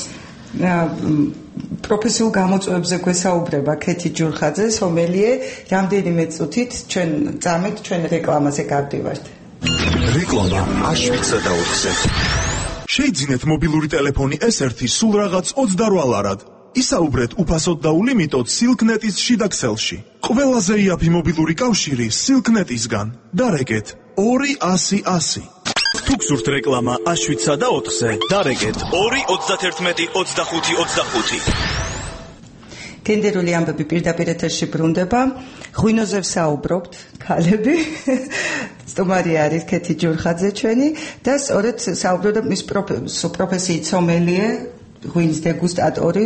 პროფესიულ გამოწვევებზე გვესაუბრება ქეთი ჯურხაძე სომელიე რამდენიმე წუთით ჩვენ წამით ჩვენ რეკლამაზე გავდივართ
რეკლამა აშვიცა და ოთხზე შეიძინეთ მობილური ტელეფონი ეს ერთი სულ რაღაც ოცდაოთხ ლარად
ისაუბრეთ უფასოდ და ულიმიტოდ Silknet-ის შიდა ქსელში. ყველაზე იაფი მობილური კავშირი Silknet-ისგან. დარეკეთ ორი ათი ათი.
თუ გსურთ რეკლამა აშვილსა და ოთხზე, დარეკეთ ორი ოცდათერთმეტი ოცდახუთი ოცდახუთი.
გენდერული ამბები პირდაპირ ეთერში ბრუნდება. ღვინოზე ვსაუბრობთ, ქალები. სტუმარი არის ქეთი ჯურხაძე ჩვენი და სწორედ საუბრობთ მის პროფესიით სომელიე, ღვინის დეგუსტატორი,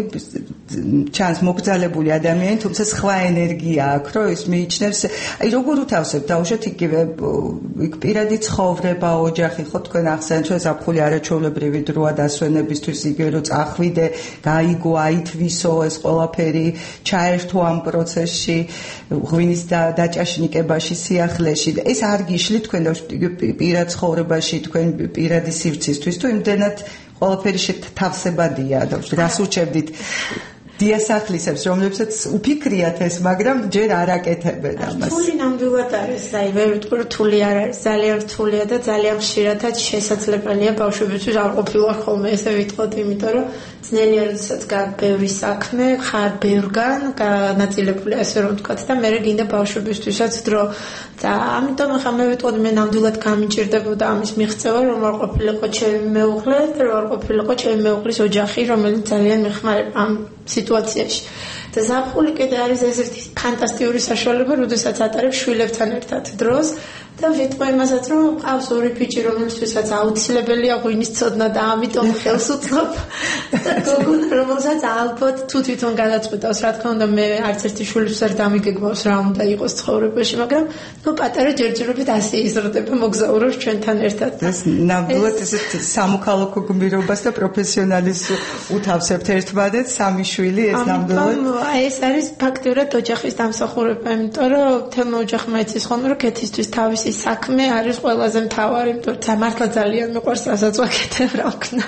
ჩანს მოგზალებული ადამიანი, თუმცა სხვა ენერგია აქვს, რომ ის მიიჩნევს, აი როგორ უთავსებ დაუშვათ იგივე იქ პირადი ცხოვრება, ოჯახი, ხო თქვენ ახსენეთ, რომ ზაფხული არაჩვეულებრივი დროა დასვენებისთვის, იგივე რომ წახვიდე, გაიგო, აითვისო ეს ყველაფერი, ჩაერთო ამ პროცესში, ღვინის დაჭაშნიკებაში, სიახლეში. ეს არ გიშლით თქვენ პირად ცხოვრებაში, თქვენ პირადი სივრცისთვის, თუ იმდენად ყველაფერი შეთავსებადია და რას უჩებდით დიასახლისებს, რომლებსაც უფიქრიათ ეს, მაგრამ ჯერ არ აკეთებენ ამას.
რთული ნამდვილად არის, აი ვერ ვიტყვი რომ რთული არ არის, ძალიან რთულია და ძალიან ხშირადაც შესაძლებელია ბავშვებისთვის არ ყოფილა ხოლმე ესე ვიტყოდ, იმიტომ რომ ძნელია როდესაც გაქვს ბევრი საქმე, ხარ ბევრგან განაწილებული ასე რომ ვთქვათ და მე გინდა ბავშვებისთვისაც დრო და ამიტომ ხა მე ვიტყოდ მე ნამდვილად გამიჭირდებოდა ამის მიღწევა რომ არ ყოფილიყო ჩემი მეუღლე და რომ არ ყოფილიყო ჩემი მეუღლის ოჯახი, რომელიც ძალიან მეხმარება ამ სიტუაციაში. და ზაფხული კიდე არის ესეთი ფანტასტიკური საშუალება, როდესაც ატარებ შვილებთან ერთად დროს და ვიტყვი იმასაც, რომ ყავს ორი ბიჭი, რომელთვისაც აუცილებელია ღვინის ცოდნა და ამიტომ ხელს უწყობ და გოგონა, რომელსაც ალბათ თუ თვითონ გადაწყვეტავს, რა თქმა უნდა, მე არც ერთი შვილს არ დამიგეგმავს რა უნდა იყოს ცხოვრებაში, მაგრამ ნუ პატარა ჯერჯერობით ასე იზრდება, მოგზაურობს ჩვენთან ერთად.
ეს ნამდვილად ესეთ სამოქალაქო გმირობას და პროფესიონალის უთავსებთ ერთმანეთს, სამი შვილი ეს ნამდვილად
ეს არის ფაქტურად ოჯახის დამსახურება, იმიტომ რომ თემო ოჯახმა იცის ხოლმე, რომ ქეთისთვის თავისი საქმე არის ყველაზე მთავარი, იმიტომ რომ მართლა ძალიან მიყვარს რასაც ვაკეთებ, რა ვქნა.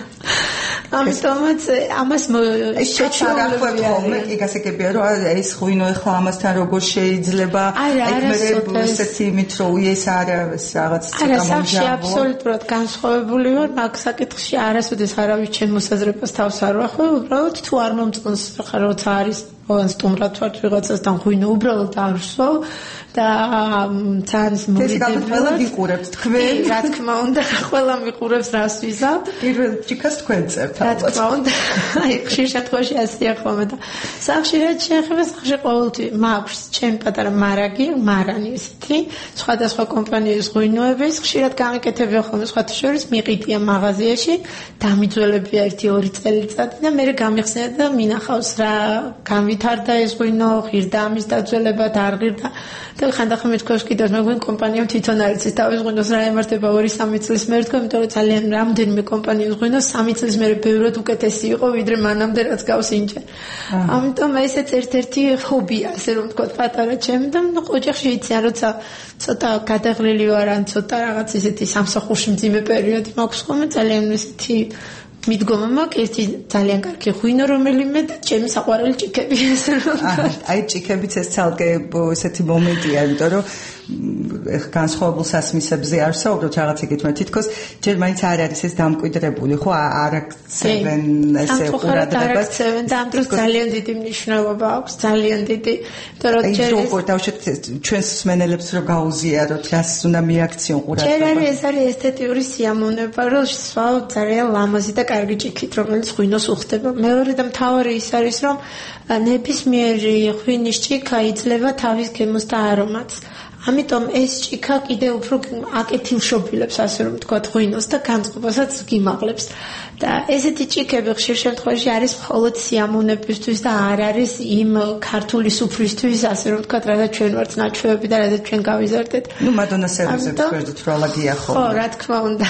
ამიტომაც ამას შეჩვეულებია ხოლმე,
კი გასაგებია, რომ ეს ღვინო ახლა ამასთან როგორ შეიძლება აიმერებ ესეთი იმით, რომ ეს არის რაღაც
არა, სახში აბსოლუტურად განსხვავებული ვარ, მაგ საკითხში არასოდეს არავის ჩემ მოსაზრებას თავს არ ვახვევ, უბრალოდ თუ არ მომწყონს ხარ როცა არის ოღონდ სტუმრად ვართ ვიღაცასთან ღვინო უბრალოდ არ ვსვავ და ძალიან მოვიდებულებ.
ყველა გიყურებთ თქვენ?
რა თქმა უნდა, ყველა მიყურებს რას ვიზავ.
პირველ ჭიქას თქვენ წერთ.
რა თქმა უნდა, აი ხშირ შემთხვევაში ასეა ხოლმე და სახში რაც შეეხება, სახში ყოველთვის მაქვს ჩემი პატარა მარაგი, მარანი ესეთი, სხვადასხვა კომპანიის ღვინოების, ხშირად გამიკეთებია ხოლმე სხვათა შორის მიყიდია მაღაზიაში, დამიძველებია ერთი ორი წელიწადი და მე გამიხსენე და მინახავს რა ვითარდა ეს ღვინო, ღირდა ამის დაძველება და არ ღირდა და ხანდახან მეთქოს კიდევ მე კომპანიამ თვითონ არის ეს თავის ღვინოს რა ემართება ორი სამი წლის მერე თქო, იმიტომ რომ ძალიან რამდენიმე კომპანიის ღვინო სამი წლის მერე ბევრად უკეთესი იყო ვიდრე მანამდე რაც გავს ინჯერ. ამიტომ ესეც ერთ-ერთი ჰობია, ასე რომ ვთქვათ, პატარა ჩემი და ოჯახში იციან, როცა ცოტა გადაღლილი ვარ ან ცოტა რაღაც ესეთი სამსახურში მძიმე პერიოდი მაქვს ხოლმე ძალიან ესეთი მიდგომა მაქვს ერთი ძალიან კარგი ღვინო რომელიმე და ჩემი საყვარელი ჭიქები ესე რომ
აი ჭიქებიც ეს ცალკე ესეთი მომენტია, იმიტომ რომ განსხვავებულ სასმისებზე არ ვსაუბრობთ რაღაც იგივე თითქოს ჯერ მაინც არ არის ეს დამკვიდრებული, ხო არ აქცევენ ესე ყურადღებას
და ამ დროს ძალიან დიდი მნიშვნელობა აქვს, ძალიან დიდი, იმიტომ რომ
ჯერ ეს როგორ დავშეთ ჩვენს მსმენელებს რომ გაუზიაროთ, რას უნდა მიაქციონ ყურადღება.
ჯერ არის ეს არის ესთეტიური სიამოვნება, რომ სვავ ძალიან ლამაზი და კარგი ჭიქით, რომელიც ღვინოს უხდება. მეორე და მთავარი ის არის, რომ ნებისმიერი ღვინის ჭიქა იძლევა თავის გემოს და არომატს. ამიტომ ეს ჭიქა კიდევ უფრო აკეთილშობილებს, ასე რომ ვთქვათ, ღვინოს და განწყობასაც გიმაღლებს. და ესეთი ჭიქები ხშირ შემთხვევაში არის მხოლოდ სიამოვნებისთვის და არ არის იმ ქართული სუფრისთვის, ასე რომ ვთქვათ, რადგან ჩვენ ვართ ნაჩვევები და რადგან ჩვენ გავიზარდეთ.
ნუ მადონა სერვისებს ვერდით როლაგია ხო?
ხო, რა თქმა უნდა.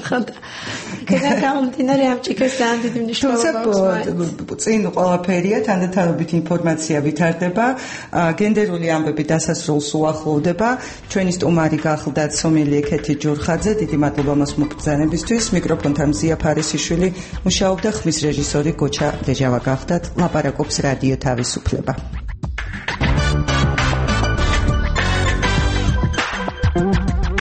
კიდე გამომდინარე ამ ჭიქეს ძალიან დიდი მნიშვნელობა აქვს.
წინ ყველაფერია, თანდათანობით ინფორმაცია ვითარდება, გენდერული ამბები დასასრულს უახლოვდება. ჩვენი სტუმარი გახლდათ სომელიე ქეთი ჯურხაძე, დიდი მადლობა მას მობრძანებისთვის. მიკროფონთან მზია ფარესიშვილი მუშაობდა, ხმის რეჟისორი გოჩა დეჟავა გახლდათ. ლაპარაკობს რადიო თავისუფლება.